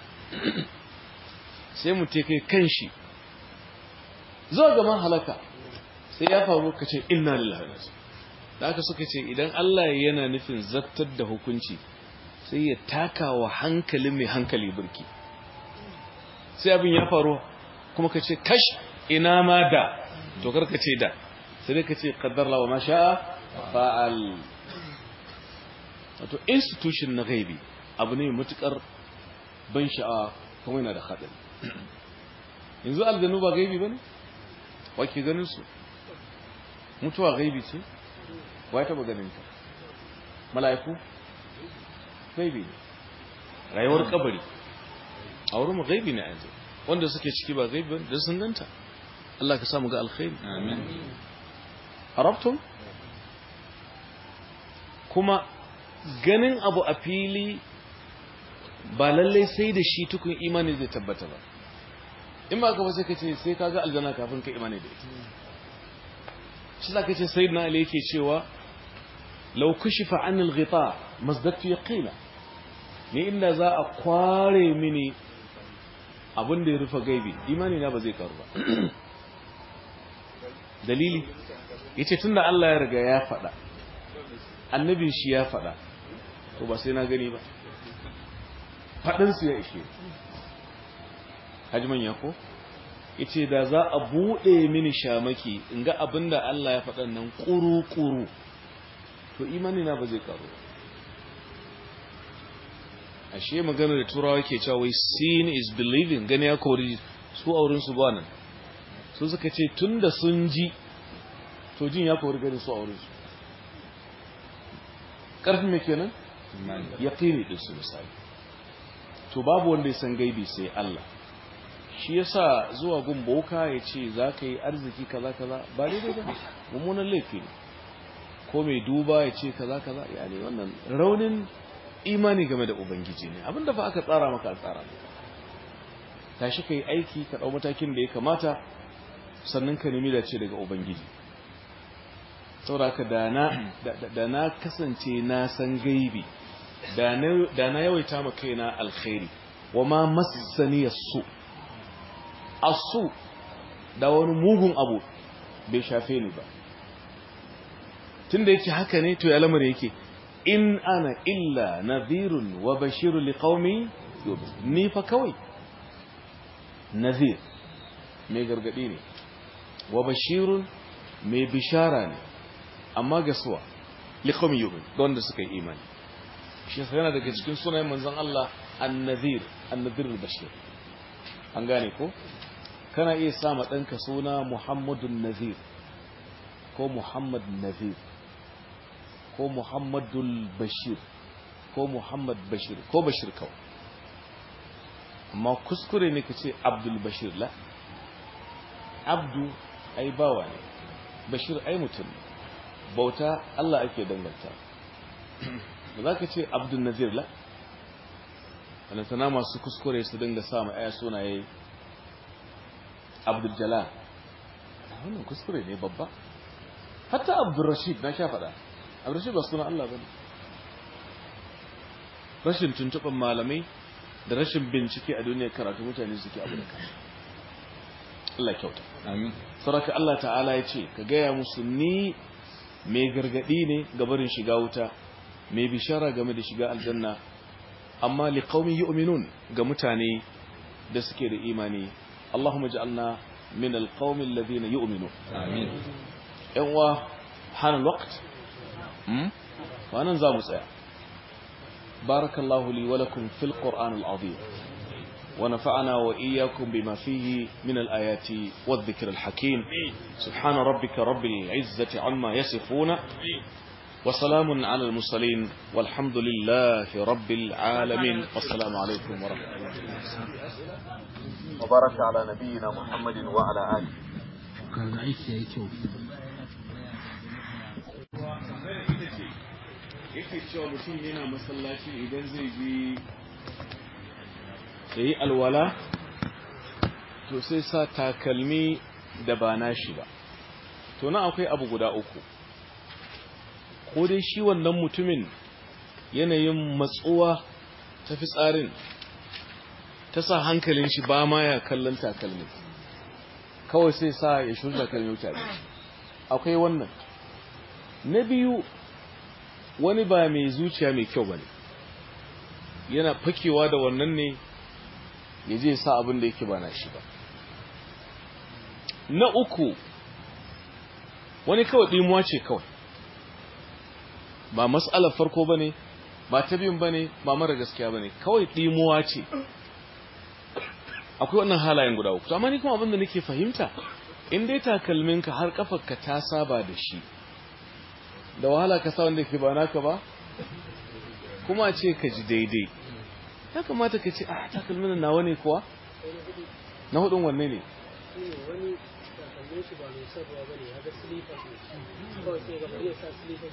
sai mu te kai kanshi zuwa gaban halaka sai ya faru ka ce inna lillahi wa inna ilaihi da aka suka ce idan Allah yana nufin zartar da hukunci sai ya taka wa hankalin mai hankali burki sai abin ya faru kuma ka ce kash ina ma da to karka ce da sai dai ka ce qaddar la wa ma sha'a fa'al wato institution na gaibi abu ne mutukar ban sha'awa kuma yana da hadari yanzu aljanu ba gaibi bane wake ganin su mutuwa gaibi ce wai taba ganin ta mala'iku gaibi ne rayuwar kabari a wurin mu gaibi ne yanzu wanda suke ciki ba gaibi bane da sun ganta Allah ka samu ga alkhairi amin arabtum kuma ganin abu a fili ba lallai sai da shi tukun imani zai tabbata ba in ba ka ba sai ka ce sai ka ga aljanna kafin ka imani da ita shi za ka ce sayyidina ali yake cewa law kushifa anil ghita mazdatu yaqina ni inda za a kware mini abin da ya rufe gaibi imani na ba zai karu ba dalili yace tunda Allah ya riga ya faɗa annabin shi ya faɗa to ba sai na gani ba faɗin su ya ishe hajman ya ko yace da za a bude mini shamaki in ga abinda Allah ya faɗa nan kuru-kuru to imani na ba zai karu ashe magana da turawa ke cewa wai seeing is believing gani ya kori su auren su ba nan su suka ce tunda sun ji to jin ya kori gani su auren su karfin me kenan yaqini din su misali to babu wanda ya san gaibi sai Allah shi yasa zuwa gun boka yace zaka yi arziki kaza kaza ba daidai ba mummunan laifi ne ko mai duba yace kaza kaza yani wannan raunin imani game da ubangiji ne abinda fa aka tsara maka tsara tashi kai aiki ka dau matakin da ya kamata sannan ka nemi dace daga ubangiji saboda da na kasance na san gaibi da na yawaita maka kaina alkhairi wama massani yasu asu da wani mugun abu bai shafe ni ba tunda yake haka ne to ya lamar yake in ana illa nadhirun wa bashirun liqaumi ni fa kawai nadhir mai gargadi ne wa bashirun mai bishara ne amma ga suwa liqawmin yu'min ga wanda suka yi imani shi yana daga cikin sunayen manzon Allah an-nadhir al-bashir an gane ko kana iya sa ma danka suna Muhammadun Nadhir ko Muhammad Nadhir ko Muhammadul Bashir ko Muhammad Bashir ko Bashir kawai amma kuskure ne kace Abdul Bashir la Abdu ai bawa ne Bashir ai mutum bauta Allah ake danganta da zaka ce Abdul Nazir la wannan sana masu kuskure su dinga sa ma aya sunaye Abdul Jalal wannan kuskure ne babba hatta Abdul Rashid na sha fada Abdul Rashid ba sunan Allah bane rashin tuntuban malamai da rashin bincike a duniyar karatu mutane suke abu da kai Allah kyauta amin saraka Allah ta'ala ya ce ka gaya musu ni mai gargadi ne ga barin shiga wuta mai bishara game da shiga aljanna amma liqaumin yu'minun ga mutane da suke da imani Allahumma ij'alna min alqaumi alladhina yu'minun amin yanwa hanal waqt wannan za mu tsaya barakallahu li wa lakum fil qur'anil azim ونفعنا وإياكم بما فيه من الآيات والذكر الحكيم سبحان ربك رب العزة عما يصفون وسلام على المرسلين والحمد لله رب العالمين والسلام عليكم ورحمة الله وبارك على نبينا محمد وعلى آله yake cewa mutum yana masallaci idan zai je da yi alwala to sai sa takalmi da ba nashi ba to na akwai abu guda uku ko dai shi wannan mutumin yanayin matsuwa ta fitsarin ta sa hankalin shi ba ma ya kallon takalmi kawai sai sa ya shirya takalmi wuta akwai wannan na biyu wani ba mai zuciya mai kyau bane yana fakewa da wannan ne ya je sa abin da yake ba na shi ba na uku wani kawai dimuwa ce kawai ba mas'alar farko bane ba ta biyun bane ba mara gaskiya bane kawai dimuwa ce akwai wannan halayen guda uku amma ni kuma abin da nake fahimta in dai takalminka har kafarka ta saba da shi da wahala ka sa wanda ke ba naka ba kuma ce ka ji daidai ya kamata ka ce a takalmin nawa ne kuwa na hudun wanne ne wani takalmin shi ba mai sarwa bane ya ga slippers ne kawai sai ga bari ya sa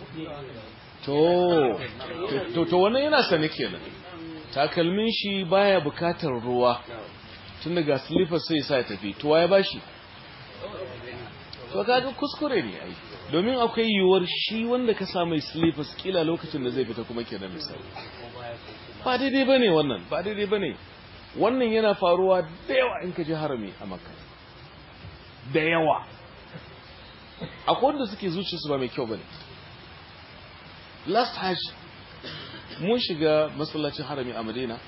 slippers to wannan yana sani kenan takalmin shi baya bukatar ruwa tun daga slippers sai sa ya tafi to ya bashi to kaga kuskure ne ai domin akwai yiwuwar shi wanda ka sa mai slippers kila lokacin da zai fita kuma kenan misali ba daidai bane wannan ba daidai bane wannan yana faruwa da yawa in ka je harami a Makka da yawa akwai wanda suke zuciyarsu ba mai kyau bane last hajj mun shiga masallacin harami a Madina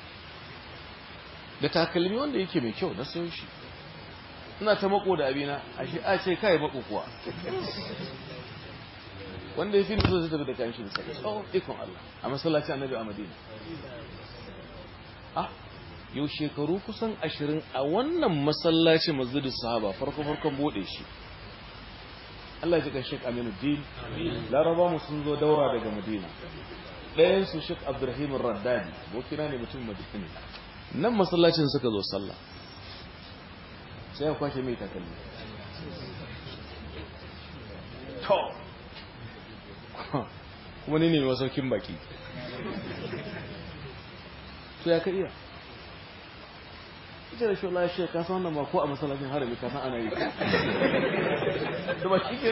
da takalmi wanda yake mai kyau na sayo shi ina ta mako da abina ashe a ce kai mako kuwa wanda yafi so zai tafi da kan shi da sai oh ikon Allah a masallacin Annabi a Madina yau shekaru kusan 20 a wannan masallacin Masjidus Sahaba farkon bude shi Allah ya ji Sheikh Aminuddin Laraba mu sun zo daura daga Madina ɗayan su Sheikh Abdurrahim Ar-Raddadi bokina ne mutum Madina nan masallacin suka zo sallah sai ya kwashe mai takalmi to kuma ne mai masaukin baki to ya ka iya ita da shi Allah shi ka san wannan ma ko a masallacin harami ka san ana yi to ba shi ke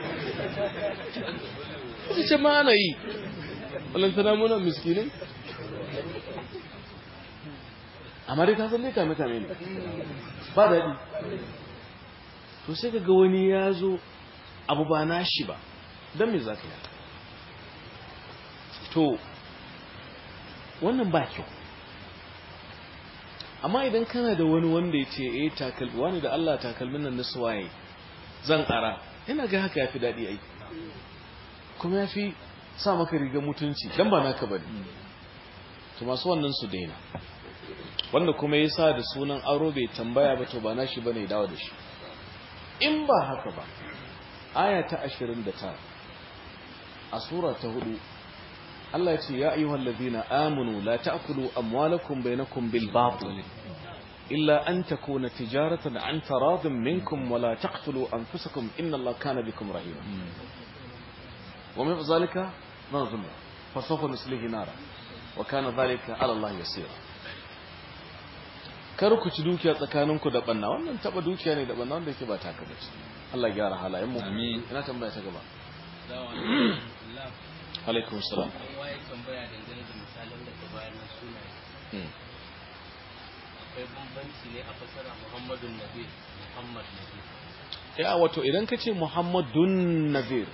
ita ma ana yi wallan tana muna miskinai amma dai ka san dai kame ne ba daɗi to sai ka ga wani ya zo abu ba na shi ba don me za ka yi to wannan ba kyau amma idan kana da wani wanda ya ce wani da Allah takalmin nan na suwaye zan ara, ina ga haka yafi daɗi ai, kuma yafi sa maka rigar mutunci dan ba naka bane. To masu wannan su daina, wanda kuma ya sa da sunan aro bai tambaya ba to ba nashi bane ya dawo da shi. In ba haka ba, aya ta 29 a sura ta 4 Allah ya ce ya ayyuhal ladina amanu la ta'kulu amwalakum bainakum bil batil illa an takuna tijaratan an taradin minkum wa la taqtulu anfusakum inna Allaha kana bikum rahima. Wa min zalika nazum fa sawfa nuslihi nara wa kana dhalika ala Allah yasira. Kar ku ci dukiya tsakaninku da banna, wannan taba dukiya ne da banna wanda yake ba taka bace. Allah ya gyara halayen mu. Amin. Ina tambaya ta gaba. Alaikum salam. Wai tambaya dangane da misalan da ka bayar na sunaye. Akwai bambanci ne a fasara Muhammadun Nabi, Muhammad Nabi. Ya wato idan ka ce Muhammadun Nazir,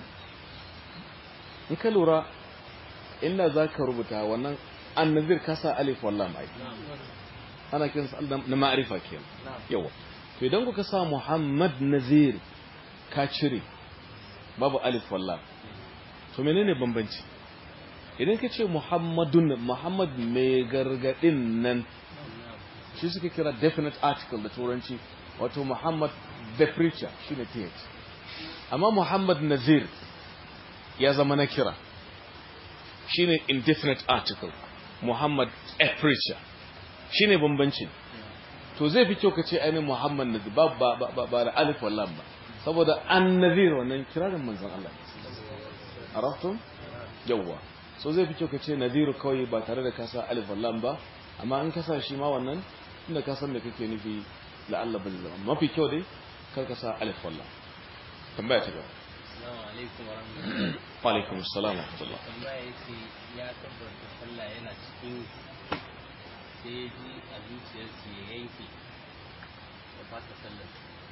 in ka lura inda za ka rubuta wannan annazir ka sa alif wallam ai. Ana kinsa na ma'arifa kenan. Yawa. To idan kuka sa Muhammad Nazir ka cire babu alif wallam. To menene bambanci? Idan ka ce Muhammadun, Muhammad mai gargadin nan, shi suka kira definite article da turanci, wato Muhammad the preacher shine th. Amma Muhammad Nazir ya zama na kira, shine indefinite article, Muhammad a preacher, shine bambanci. To zai fi kyau ka ce ainihin Muhammad Nazir ba da alif wallam ba, saboda an-Nazir wannan kirarin manzon Allah. Araftum? Yawwa. So zai fi kyau ka ce Naziru kawai ba tare da kasa alif wallam ba, amma in kasa shi ma wannan inda ka san me kake nufi la'alla bil zaman. Mafi kyau dai kar ka sa alif wallam. Tambaya ta gaba. Assalamu alaikum wa rahmatullahi. Wa alaikum assalam wa rahmatullah. Tambaya yake ya tabbata sallah yana cikin sai ya ji a zuciyarsa ya yanke ya fasa sallar.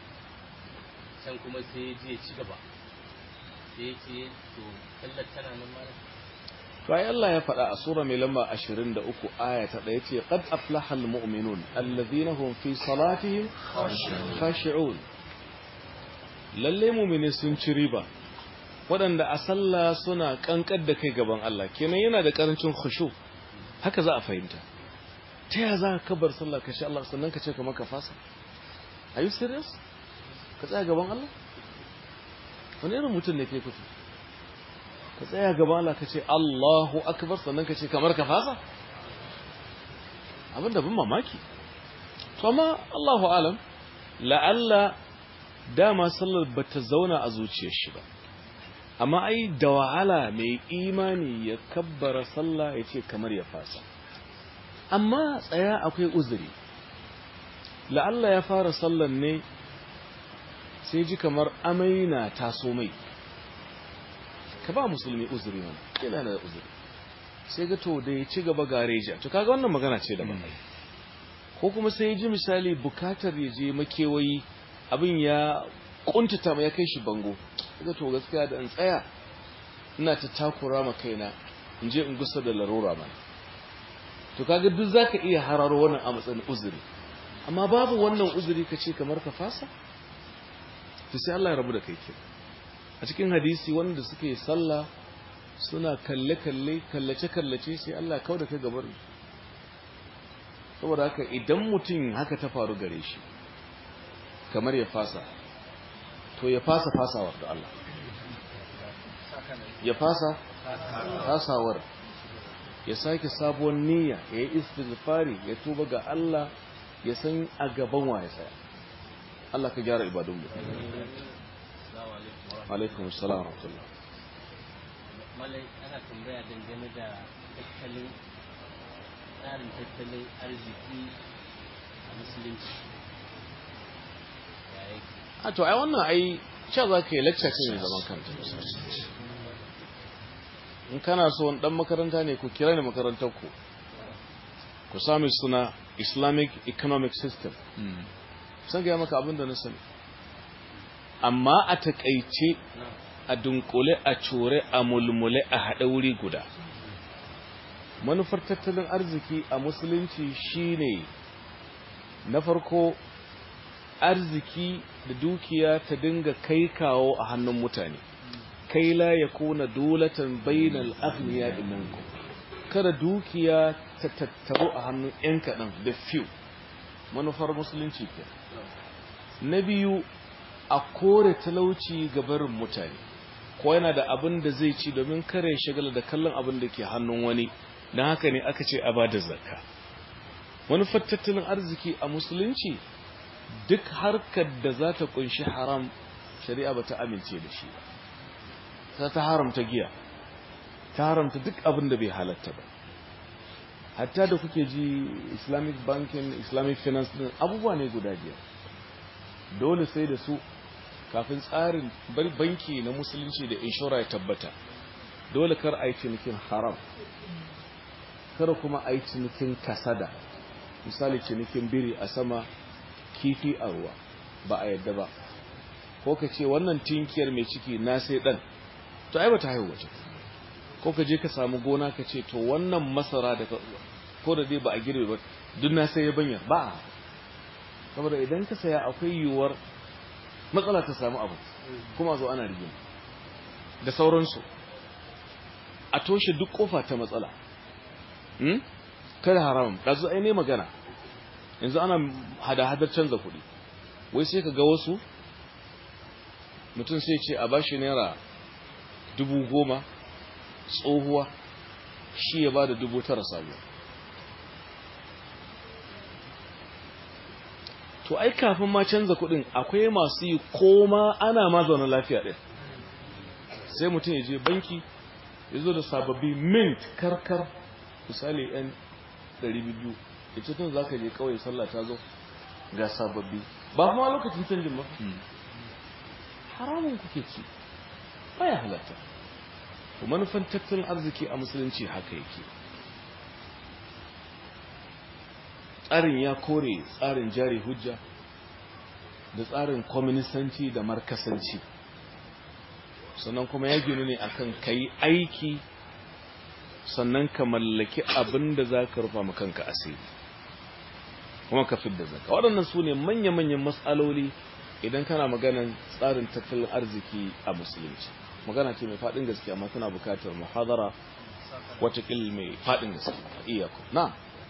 Can kuma sai ya je ya ci gaba. Sai ya ce to sallar tana nan ma. To ai Allah ya faɗa a sura mai lamba 23 aya ta 1 yace qad aflaha almu'minun alladhina hum fi salatihim khashi'un. Lalle mu'mini sun ci riba waɗanda a sallah suna kankar da kai gaban Allah, kenan yana da karancin khushu. Haka za a fahimta. Ta ya za ka bar sallah ka sha Allah sannan ka ce kamar ka fasa? Are you serious? Ka tsaya gaban Allah? Wani irin mutum ne kai kutu? Ka tsaya gaban Allah ka ce Allahu akbar sannan ka ce kamar ka fasa? Abin da bin mamaki. To amma Allahu alam, la'alla dama sallar bata zauna a zuciyar shi ba. Amma ai da wahala mai imani ya kabbara sallah ya ce kamar ya fasa. Amma tsaya akwai uzuri. La'alla ya fara sallar ne sai ji kamar amai na taso mai. Ka ba musulmi uzuri mana, yana da uzuri. Sai ga to da ya ci gaba gareja, to kaga wannan magana ce da ba. Ko kuma sai ya ji misali bukatar ya je makewayi, abin ya kuntata ya kai shi bango. Ga to gaskiya da in tsaya ina ta takura ma kaina in je in gusa da larura mana. To kaga duk zaka iya hararo wannan a matsayin uzuri. Amma babu wannan uzuri kace kamar ka fasa? To sai Allah ya rabu da kai ke. A cikin hadisi wanda suke sallah suna kallace sai Allah kauda kai gabar. Saboda haka idan mutum haka ta faru gare shi kamar ya fasa, to ya fasa fasawar da Allah. Ya fasa fasawar, ya sake sabuwar niyya, ya yi istighfari, ya tuba ga Allah, ya san a gaban wa ya tsaya. Allah ka gyara ibadun mu. Alaikum assalam wa rahmatullah. Malai ana tambaya dangane da tsarin tattalin arziki a musulunci. A to ai wannan ai cewa za ka yi lecture ce mai zaman kanta. In kana so wani dan makaranta ne ku kira ni makarantar ku sami suna Islamic Economic System. San gaya maka abin da na sani. Amma a takaice, a dunkule, a core, a mulmule, a haɗa wuri guda. Manufar tattalin arziki a musulunci shine na farko arziki da dukiya ta dinga kai kawo a hannun mutane kai la yakuna dulatan bainal aghniya minkum kada dukiya ta tattaro a hannun yan kadan da few manufar musulunci ke na biyu a kore talauci ga barin mutane ko yana da abin da zai ci domin kare shagala da kallon abin da ke hannun wani don haka ne aka ce a ba da zakka manufar tattalin arziki a musulunci duk harkar da za ta kunshi haram shari'a ba ta amince da shi ba ta haramta giya ta haramta duk abin da bai halatta ba hatta da kuke ji islamic banking islamic finance din abubuwa ne guda biyar dole sai da su kafin tsarin banki na musulunci da inshora ya tabbata dole kar a yi cinikin haram kar kuma a yi cinikin kasada misali cinikin biri a sama kifi a ruwa ba a yadda ba ko ka ce wannan tinkiyar mai ciki na sai dan to ai bata haihu wace ko ka je ka samu gona ka ce to wannan masara da ko da dai ba a girbe ba duk na sai ya banya ba saboda idan ka saya akwai yiwuwar matsala ta samu abu kuma zo ana rigima da sauransu a toshe duk kofa ta matsala kada haram ɗazu ai ne magana yanzu ana hada-hadar canza kuɗi wai sai ka ga wasu mutum sai ce a bashi naira 10,000 tsohuwa shi ya ba da 9,000 sabuwa to ai kafin ma canza kuɗin akwai masu yi koma ana ma zaune lafiya ɗin sai mutum ya je banki ya zo da sababbi mint karkar misali yan 200 ya ce tun za ka je kawai sallah ta zo ga sababbi ba kuma lokacin canjin ba haramun kuke ci baya halatta to manufan tattalin arziki a musulunci haka yake tsarin ya kore tsarin jari hujja da tsarin kwaminisanci da markasanci sannan kuma ya ginu ne akan kai aiki sannan ka mallaki abin da za ka rufa makanka asiri kuma ka fidda zaka waɗannan su ne manya-manyan matsaloli idan kana maganan tsarin tattalin arziki a musulunci magana ce mai faɗin gaske amma tana bukatar muhadara watakil mai faɗin gaske iyaku na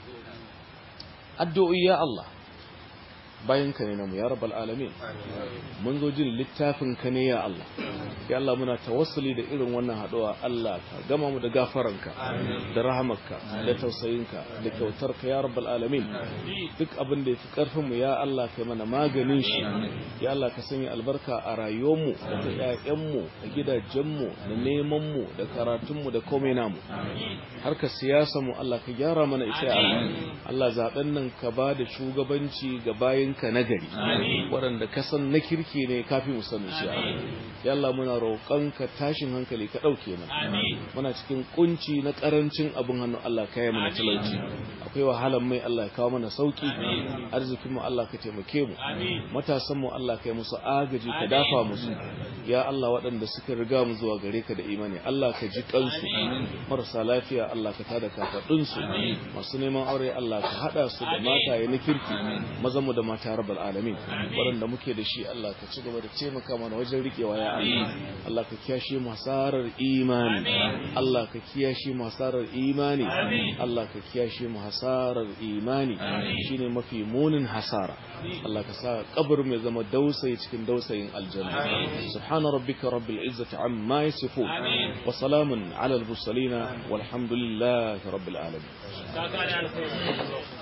addu'o'i ya Allah bayan ka ne namu ya rabbal alamin mun zo jin littafin ka ne ya Allah ya Allah muna tawassuli da irin wannan haɗuwa Allah ka gama mu da gafaranka da rahamarka da tausayinka da kyautarka ya rabbal alamin duk abin da yafi karfin mu ya Allah kai mana maganin shi ya Allah ka sanya albarka a rayuwar mu da ƴaƴan mu da gidajen mu da neman mu da karatun mu da komai namu harkar siyasa mu Allah ka gyara mana ita ya Allah Allah zaben nan ka ba da shugabanci ga bayinka nagari waɗanda ka san na kirki ne kafin mu sanin shi ya Allah muna roƙonka tashin hankali ka ɗauke mana muna cikin kunci na ƙarancin abin hannu Allah ka yi mana talauci akwai wahalan mai Allah ya kawo mana sauki arzikin mu Allah ka taimake mu matasan mu Allah ka yi musu agaji ka dafa musu ya Allah waɗanda suka riga mu zuwa gare ka da imani Allah ka ji kansu marasa lafiya Allah ka tada kafadun su masu neman aure Allah ka hada su da mataye na kirki mazan mu da mata rabbal alamin waɗanda muke da shi Allah ka ci gaba da taimaka mana wajen riƙewa ya Allah Allah ka kiyashe mu hasarar imani Allah ka kiyashe mu hasarar imani Allah ka kiyashe mu hasarar imani shine mafi munin hasara Allah ka sa kabarin mai zama dausayi cikin dausayin aljanna subhana rabbika rabbil izzati amma yasifun wa salamun ala al mursalin walhamdulillahi rabbil alamin